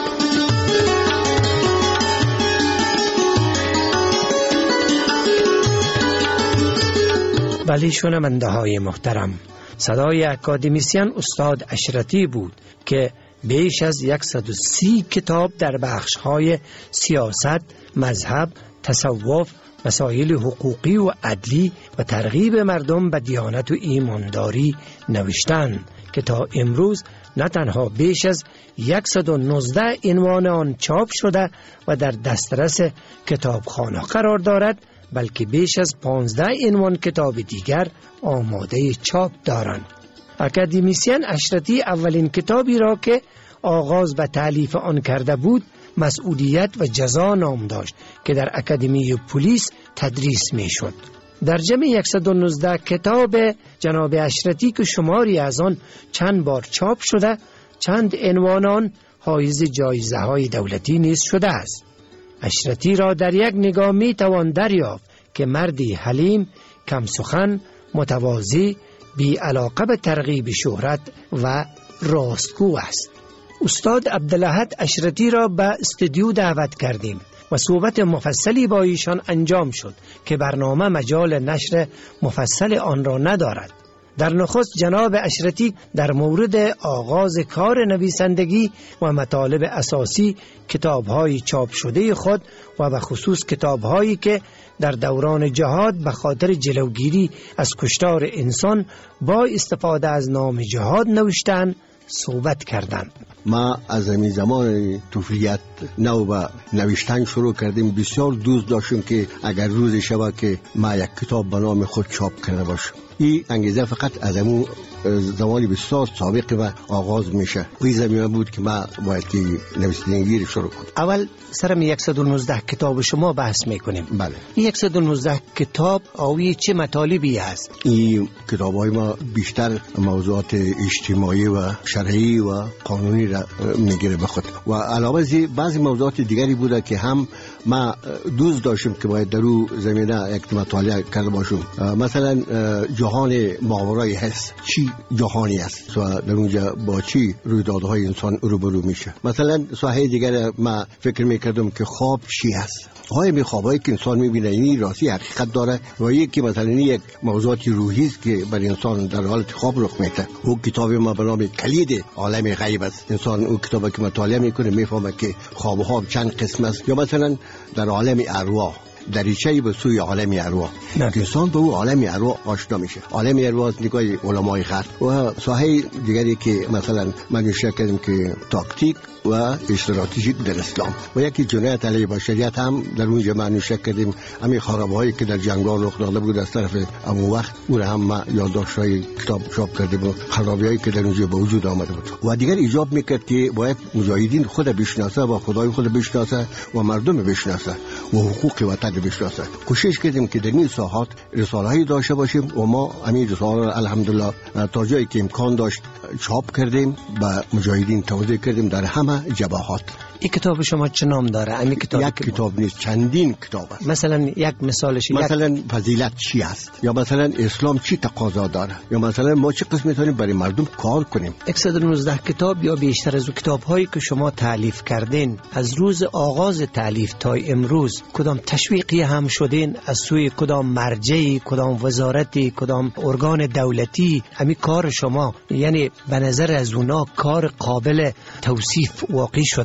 ولی شنونده های محترم، صدای اکادمیسین استاد اشرتی بود که بیش از صد و سی کتاب در بخش های سیاست، مذهب، تصوف، مسائل حقوقی و عدلی و ترغیب مردم به دیانت و ایمانداری نوشتند که تا امروز نه تنها بیش از صد و نوزده عنوان آن چاپ شده و در دسترس کتابخانه قرار دارد، بلکه بیش از پانزده عنوان کتاب دیگر آماده چاپ دارند. اکادمیسین اشرتی اولین کتابی را که آغاز به تالیف آن کرده بود مسئولیت و جزا نام داشت که در اکادمی پلیس تدریس می شد. در جمع صد و نوزده کتاب جناب اشرتی که شماری از آن چند بار چاپ شده، چند عنوان آن حایز جایزه های دولتی نیز شده است. اشرتی را در یک نگاه می توان دریافت که مردی حلیم، کم سخن، متواضع، بی علاقه به ترغیب شهرت و راستگو است. استاد عبدالاحد اشرتی را به استودیو دعوت کردیم و صحبت مفصلی با ایشان انجام شد که برنامه مجال نشر مفصل آن را ندارد. در نخست جناب اشرتی در مورد آغاز کار نویسندگی و مطالب اساسی کتاب‌های چاپ شده خود و به خصوص کتاب‌هایی که در دوران جهاد به خاطر جلوگیری از کشتار انسان با استفاده از نام جهاد نوشتند صحبت کردند. ما از همین زمان طفولیت نو به نوشتن شروع کردیم. بسیار دوست داشتیم که اگر روز شود که ما یک کتاب به نام خود چاپ کرده باشم. این انگیزه فقط از همون زمانی بسیار سابق و آغاز میشه. این زمینه بود که ما باید که نویسندگی شروع کنیم. اول سرم صد و نوزده کتاب شما بحث میکنیم. بله. صد و نوزده کتاب آوی چه مطالبی است؟ این کتاب‌های ما بیشتر موضوعات اجتماعی و شرعی و قانونی را میگیره به خود و علاوه از بعضی موضوعات دیگری بوده که هم ما دوست داشتیم که باید در اون زمینه یک مطالعه کرده باشیم. مثلا جهان ماورای حس چی جهانی است و در اونجا با چی رویدادهای انسان روبرو میشه. مثلا ساحه دیگر ما فکر میکردم که خواب چی است. های می خوابایی که انسان میبینه این راستی حقیقت داره و یکی مثلا یک موضوعات روحی است که بر انسان در حالت خواب رخ میده. او کتاب ما به نام کلید عالم غیب است. انسان او کتابی که مطالعه میکنه میفهمه که خواب ها چند قسم است. یا مثلا در عالم ارواح دریچه‌ای به سوی عالم ارواح که انسان به او عالم ارواح آشنا میشه. عالم ارواح از نگاه علمای غرب و ساحه دیگری که مثلا من نوشته کردم که تاکتیک و استراتژیک در اسلام و یکی جنایت علیه بشریت هم در اونجا ما نوشته کردیم. همین خرابهایی که در جنگل رخ داده بود از طرف اون وقت اون هم ما یادداشت‌های کتاب چاپ کردیم و خرابی‌هایی که در اونجا به وجود آمده بود و دیگر ایجاب میکرد که باید مجاهدین خود بشناسه و خدای خود بشناسه و مردم بشناسه و حقوق وطن بشناسه. کوشش کردیم که در این ساحات رساله‌ای داشته باشیم و ما همین رساله را الحمدلله تا جایی که امکان داشت چاپ کردیم و مجاهدین توزیع کردیم در همه جبهات. این کتاب شما چه نام داره؟ همین کتاب یک کتاب نیست، چندین کتاب است. مثلا یک مثالش مثلا یک... فضیلت چی است یا مثلا اسلام چی تقاضا داره یا مثلا ما چه قسم میتونیم برای مردم کار کنیم. صد و نوزده کتاب یا بیشتر از کتاب هایی که شما تالیف کردین از روز آغاز تالیف تا امروز کدام تشویقی هم شدین از سوی کدام مرجعی، کدام وزارتی، کدام ارگان دولتی؟ همین کار شما یعنی به نظر از اونا کار قابل توصیف واقعی شده؟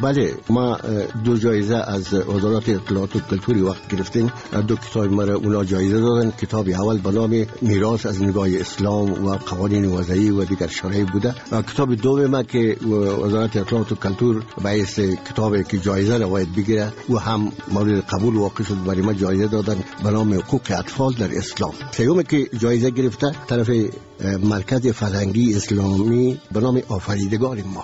بله، ما دو جایزه از وزارت اطلاعات و کلتور وقت گرفتیم. دو کتاب ما را اونا جایزه دادن. کتاب اول به نام میراث از نگاه اسلام و قوانین وضعی و دیگر شرایط بوده و کتاب دوم ما که وزارت اطلاعات و کلتور باعث کتابی که جایزه را باید بگیره و هم مورد قبول واقع شد، برای ما جایزه دادن به نام حقوق اطفال در اسلام. سومی که جایزه گرفته طرف مرکز فرهنگی اسلامی به نام آفریدگار ما.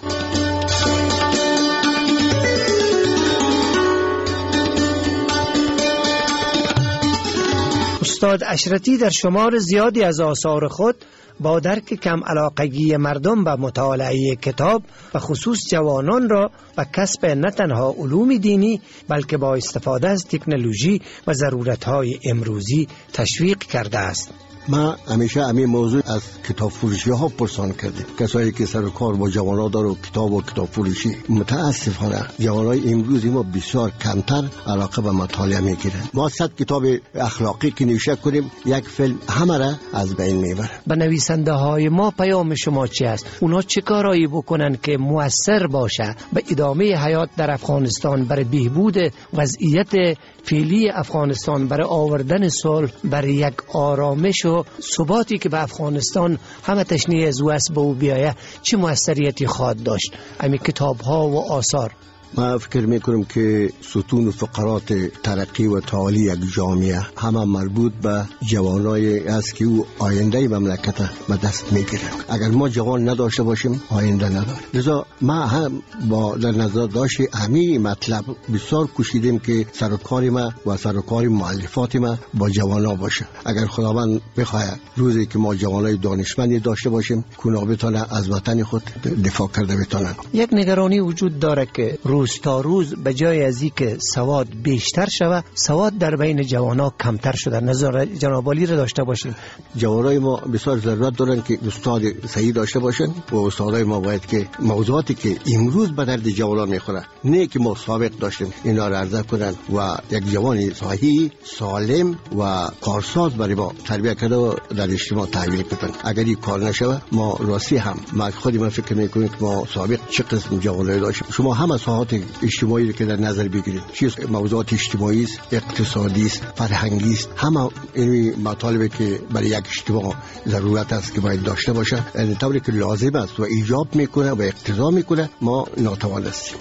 استاد اشرتی در شمار زیادی از آثار خود با درک کم علاقگی مردم به مطالعه کتاب و خصوص جوانان را و کسب نه تنها علوم دینی بلکه با استفاده از تکنولوژی و ضرورت‌های امروزی تشویق کرده است. ما همیشه همین موضوع از کتاب فروشی ها پرسان کردیم. کسایی که سر و کار با جوانان داره و کتاب و کتاب فروشی، متاسفانه جوانای امروزی ما بسیار کمتر علاقه به مطالعه میگیرن. ما صد کتاب اخلاقی که نوشته کنیم، یک فیلم همه را از بین میبره. به نویسنده های ما پیام شما چی است؟ اونا چه کارایی بکنن که موثر باشه به ادامه حیات در افغانستان، برای بهبود وضعیت فعلی افغانستان، برای آوردن صلح، برای یک آرامش و ثباتی که به افغانستان همه تشنیع از واسه به او بیایه، چه موثریتی خواهد داشت امی کتاب ها و آثار؟ ما فکر میکنم که ستون و فقرات ترقی و تعالی یک جامعه همه مربوط به جوانای است که او آینده مملکت به دست میگیره. اگر ما جوان نداشته باشیم آینده نداره. لذا ما هم با در نظر داشت همین مطلب بسیار کوشیدیم که سرکار ما و سرکار مؤلفات ما با جوانا باشه. اگر خداوند بخواهد روزی که ما جوانای دانشمندی داشته باشیم، کونا بتونه از وطن خود دفاع کرده بتونن. یک نگرانی وجود داره که روز تا روز به جای از اینکه سواد بیشتر شود، سواد در بین جوانا کمتر شده. نظر جناب عالی را داشته باشین. جوانای ما بسیار ضرورت دارن که استاد صحیح داشته باشن و استادای ما باید که موضوعاتی که امروز به درد جوانان میخوره، نه که ما سابق داشتیم، اینا را عرضه کنن و یک جوان صحیح، سالم و کارساز برای ما تربیت کرده و در اجتماع تحویل بدن. اگر این کار نشود، ما راستی هم ما خودی من فکر میکنیم که ما سابق چه قسم جوانای داشتیم. شما همه ساعات اجتماعی که در نظر بگیرید، چیز موضوعات اجتماعی است، اقتصادی است، فرهنگی است، همه این مطالبی که برای یک اجتماع ضرورت است که باید داشته باشه، یعنی طوری که لازم است و ایجاب میکنه و اقتضا میکنه، ما ناتوان هستیم.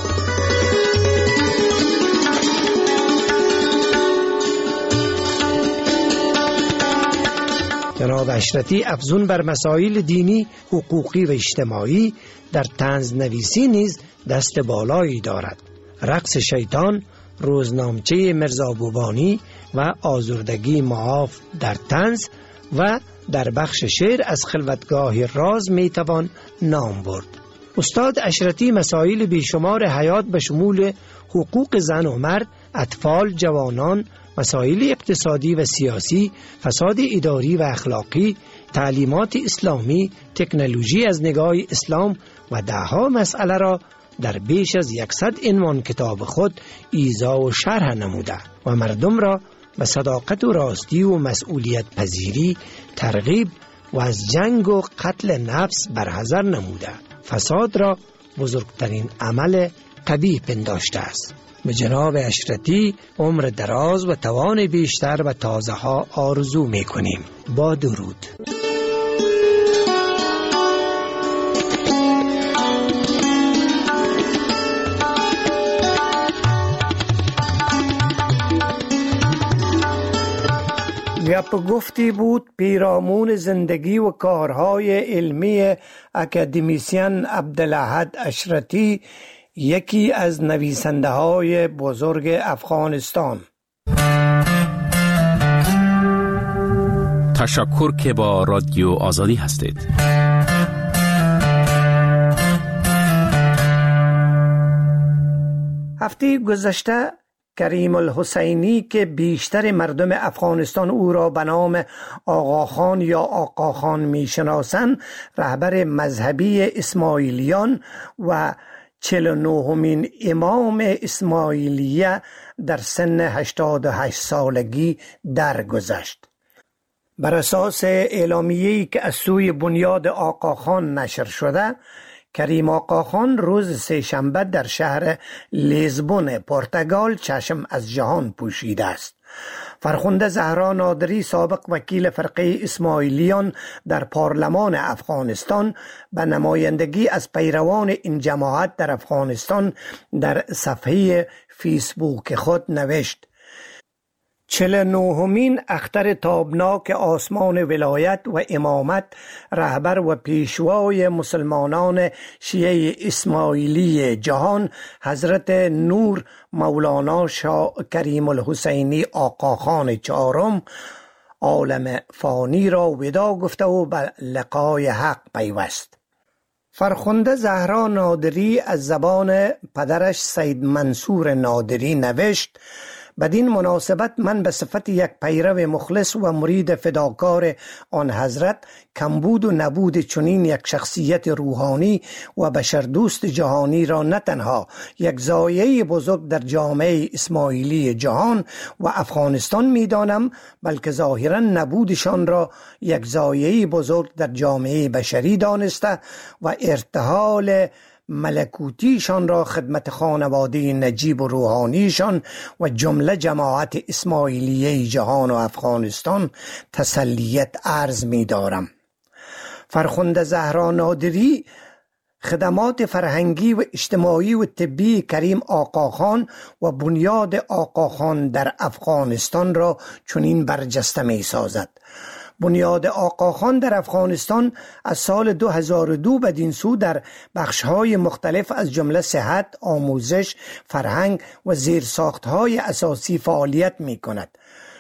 جناب اشرتی افزون بر مسائل دینی، حقوقی و اجتماعی در طنز نویسی نیز دست بالایی دارد. رقص شیطان، روزنامچه مرزا بوبانی و آزردگی معاف در طنز و در بخش شعر از خلوتگاه راز میتوان نام برد. استاد اشرتی مسائل بیشمار حیات به شمول حقوق زن و مرد، اطفال، جوانان، مسائل اقتصادی و سیاسی، فساد اداری و اخلاقی، تعلیمات اسلامی، تکنولوژی از نگاه اسلام و دهها مسئله را در بیش از یکصد عنوان کتاب خود ایضاح و شرح نموده و مردم را به صداقت و راستی و مسئولیت پذیری ترغیب و از جنگ و قتل نفس برحذر نموده. فساد را بزرگترین عمل قبیح پنداشته است. به جناب اشرتی عمر دراز و توان بیشتر و تازه ها آرزو می کنیم. با درود. گپ گفتی بود پیرامون زندگی و کارهای علمی اکادمیسین عبدالاحد اشرتی، یکی از نویسنده های بزرگ افغانستان. تشکر که با رادیو آزادی هستید. هفته گذشته کریم الحسینی که بیشتر مردم افغانستان او را به نام آقاخان یا آقاخان می شناسند، رهبر مذهبی اسماعیلیان و چهل و نهمین امام اسماعیلیه در سن هشتاد و هشت سالگی درگذشت. بر اساس اعلامیه‌ای که از سوی بنیاد آقاخان نشر شده، کریم آقاخان روز سه‌شنبه در شهر لیزبون پرتغال چشم از جهان پوشیده است. فرخنده زهرا نادری سابق وکیل فرقه اسماعیلیان در پارلمان افغانستان به نمایندگی از پیروان این جماعت در افغانستان در صفحه فیسبوک خود نوشت: چهل و نهمین اختر تابناک آسمان ولایت و امامت، رهبر و پیشوای مسلمانان شیعه اسماعیلی جهان، حضرت نور مولانا شاه کریم الحسینی آقاخان چهارم، عالم فانی را ودا گفته و به لقای حق پیوست. فرخنده زهرا نادری از زبان پدرش سید منصور نادری نوشت: بدین مناسبت من به صفت یک پیرو مخلص و مرید فداکار آن حضرت، کمبود و نبود چنین یک شخصیت روحانی و بشردوست جهانی را نه تنها یک ضایعه بزرگ در جامعه اسماعیلی جهان و افغانستان می دانم، بلکه ظاهرا نبودشان را یک ضایعه بزرگ در جامعه بشری دانسته و ارتحال ملکوتیشان را خدمت خانواده نجیب و روحانیشان و جمله جماعت اسماعیلیه جهان و افغانستان تسلیت عرض می دارم. فرخنده زهرا نادری خدمات فرهنگی و اجتماعی و طبی کریم آقاخان و بنیاد آقاخان در افغانستان را چنین برجسته می سازد. بنیاد آقاخان در افغانستان از سال دو هزار و دو بدین سو در بخش‌های مختلف از جمله صحت، آموزش، فرهنگ و زیرساخت‌های اساسی فعالیت می‌کند.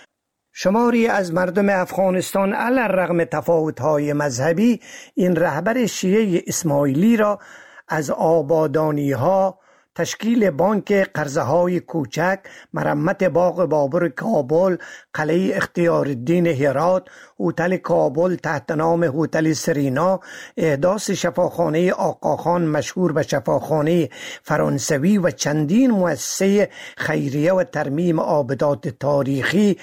شماری از مردم افغانستان علی الرغم تفاوت‌های مذهبی این رهبر شیعه اسماعیلی را از آبادانی‌ها، تشکیل بانک قرضه‌های کوچک، مرمت باغ بابر کابل، قلعه اختیارالدین هرات، هتل کابل تحت نام هتل سرینا، احداث شفاخانه آقاخان مشهور به شفاخانه فرانسوی و چندین مؤسسه خیریه و ترمیم آبدات تاریخی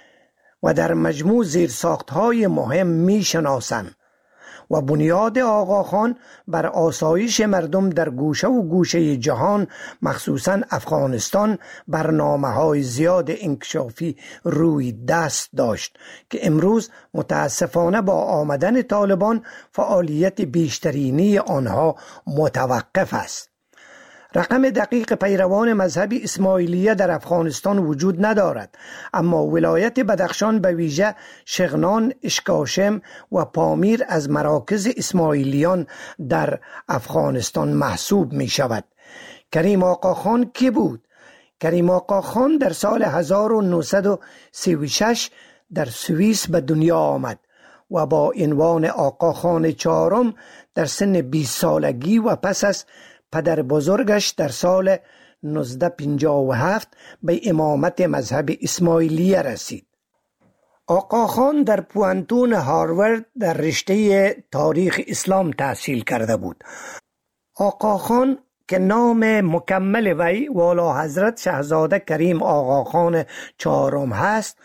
و در مجموع زیرساخت‌های مهم می‌شناسند. و بنیاد آقاخان بر آسایش مردم در گوشه و گوشه جهان، مخصوصاً افغانستان، برنامه‌های زیاد انکشافی روی دست داشت که امروز متاسفانه با آمدن طالبان فعالیت بیشترینی آنها متوقف است. رقم دقیق پیروان مذهب اسماعیلیه در افغانستان وجود ندارد، اما ولایت بدخشان به ویژه شغنان، اشکاشم و پامیر از مراکز اسماعیلیان در افغانستان محسوب می شود. کریم آقاخان کی بود؟ کریم آقاخان در سال هزار و نهصد و سی و شش در سوئیس به دنیا آمد و با عنوان آقاخان چهارم در سن بیست سالگی و پس از پدر بزرگش در سال نوزده پنجاه و هفت به امامت مذهب اسماعیلیه رسید. آقاخان در پوانتون هاروارد در رشته تاریخ اسلام تحصیل کرده بود. آقاخان که نام مکمل وی والا حضرت شاهزاده کریم آقاخان چهارم هست،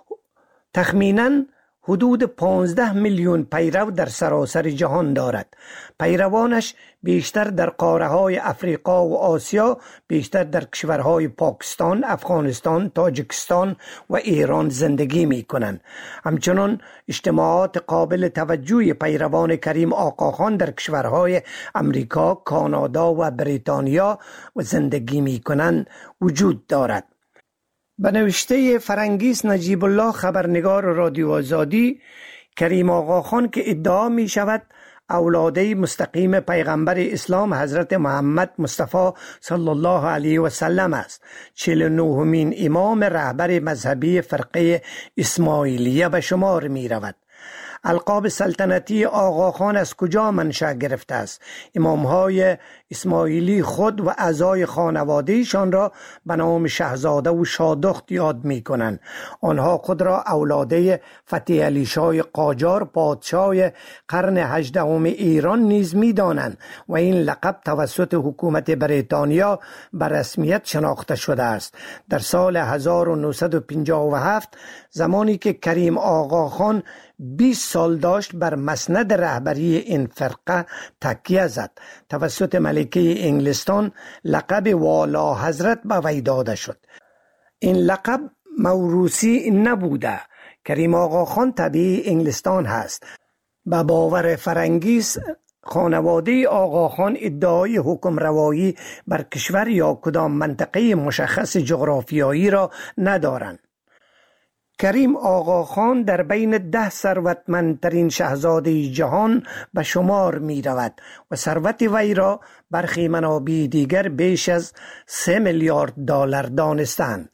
تخمیناً حدود پانزده میلیون پیرو در سراسر جهان دارد. پیروانش بیشتر در قاره‌های افریقا و آسیا، بیشتر در کشورهای پاکستان، افغانستان، تاجیکستان و ایران زندگی می کنند. همچنان اجتماعات قابل توجه پیروان کریم آقاخان در کشورهای امریکا، کانادا و بریتانیا و زندگی می کنند وجود دارد. به نوشته فرنگیس نجیب الله خبرنگار رادیو آزادی، کریم آقاخان که ادعا می شود اولاده مستقیم پیغمبر اسلام حضرت محمد مصطفی صلی الله علیه و سلم است، چهل و نهمین امام رهبر مذهبی فرقه اسماعیلیه به شمار می رود. القاب سلطنتی آقاخان از کجا منشأ گرفته است؟ امامهای اسماعیلی خود و اعضای خانوادهشان را به نام شاهزاده و شادخت یاد می کنند. آنها خود را اولاده فتح علی شاه قاجار پادشاه قرن هجدهم ایران نیز می دانند و این لقب توسط حکومت بریتانیا به رسمیت شناخته شده است. در سال هزار و نهصد و پنجاه و هفت زمانی که کریم آقاخان بیست سال داشت بر مسند رهبری این فرقه تکیه زد. توسط ملکه انگلستان لقب والا حضرت به وی داده شد. این لقب موروثی نبوده. کریم آقاخان طبیعی انگلستان هست. به باور فرنگیس خانواده آقاخان ادعای حکم روایی بر کشور یا کدام منطقه مشخص جغرافیایی را ندارند. کریم آقاخان در بین ده ثروتمندترین شاهزاده جهان به شمار می رود و ثروت وی را برخی منابع دیگر بیش از سه میلیارد دلار دانستند.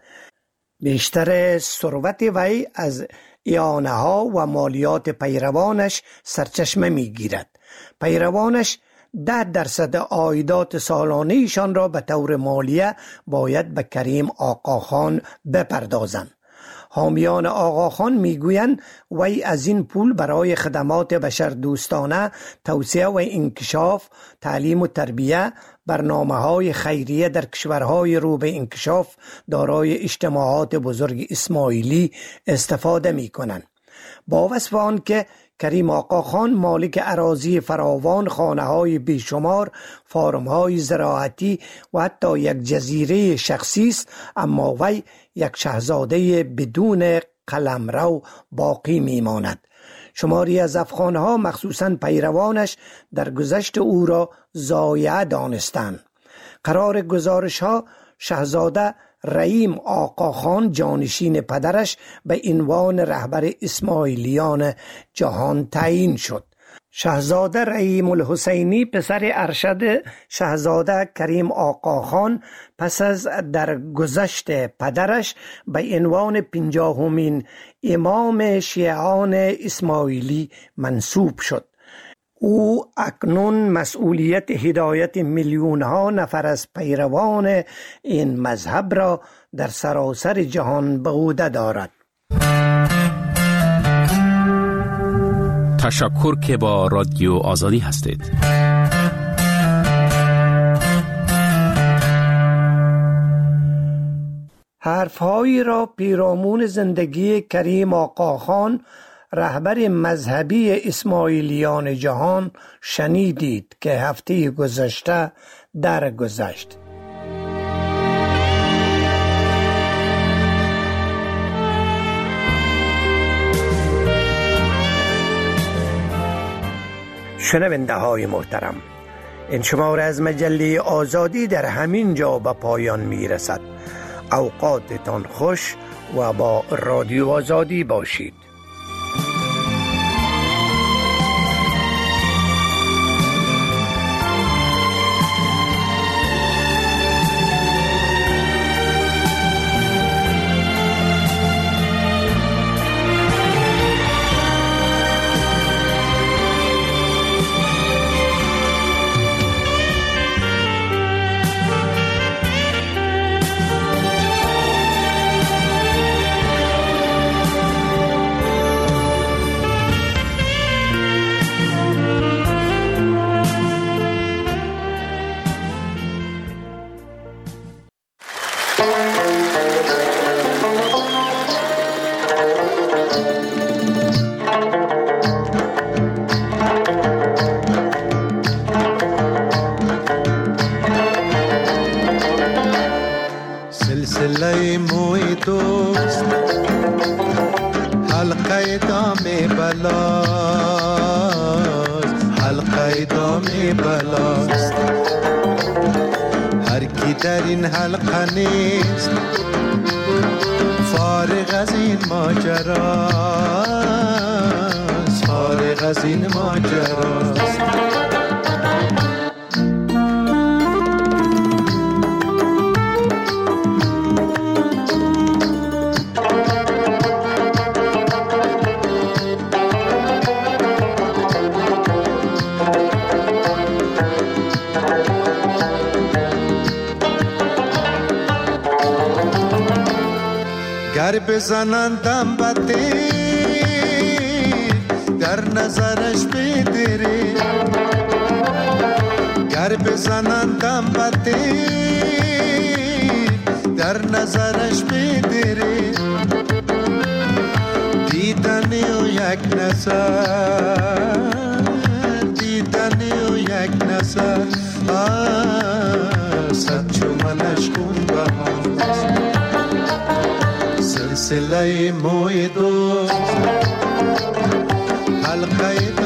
بیشتر ثروت وی از اعانه ها و مالیات پیروانش سرچشمه می گیرد. پیروانش ده درصد عایدات سالانه ایشان را به طور مالیه باید به کریم آقاخان بپردازند. حامیان آقاخان میگویند وی از این پول برای خدمات بشردوستانه، توسعه و انکشاف، تعلیم و تربیه، برنامه‌های خیریه در کشورهای رو به انکشاف دارای اجتماعات بزرگ اسماعیلی استفاده می‌کنند. با وصف آن که کریم آقاخان مالک اراضی فراوان، خانه‌های بیشمار، فارم‌های زراعتی و حتی یک جزیره شخصی است، اما وی یک شاهزاده بدون قلمرو باقی میماند. شماری از افغانها مخصوصاً پیروانش در گذشت او را ضایعه دانستند. قرار گزارش ها شاهزاده رحیم آقاخان جانشین پدرش به عنوان رهبر اسماعیلیان جهان تعیین شد. شاهزاده رحیم الحسینی پسر ارشد شاهزاده کریم آقاخان پس از درگذشت پدرش به عنوان پنجاهمین امام شیعان اسماعیلی منصوب شد. او اکنون مسئولیت هدایت میلیون ها نفر از پیروان این مذهب را در سراسر جهان به عهده دارد. تشکر که با رادیو آزادی هستید. حرفهایی را پیرامون زندگی کریم آقاخان رهبر مذهبی اسماعیلیان جهان شنیدید که هفته گذشته درگذشت. شنونده های محترم، این شماره از مجله آزادی در همین جا به پایان می رسد. اوقاتتان خوش و با رادیو آزادی باشید. سلسله موی دوست حلقه دام بلاست، حلقه دام بلاست. هر کی در این حلقه نیست فارغ از این ماجراست، فارغ از این ماجراست. گر بزنندم بده در نظرش بدره، گر بزنندم بده در نظرش بدره. دیدن و یک نظر دیدن و یک نظر صد چومنش کن بهاست سلسله موی دوست حلقه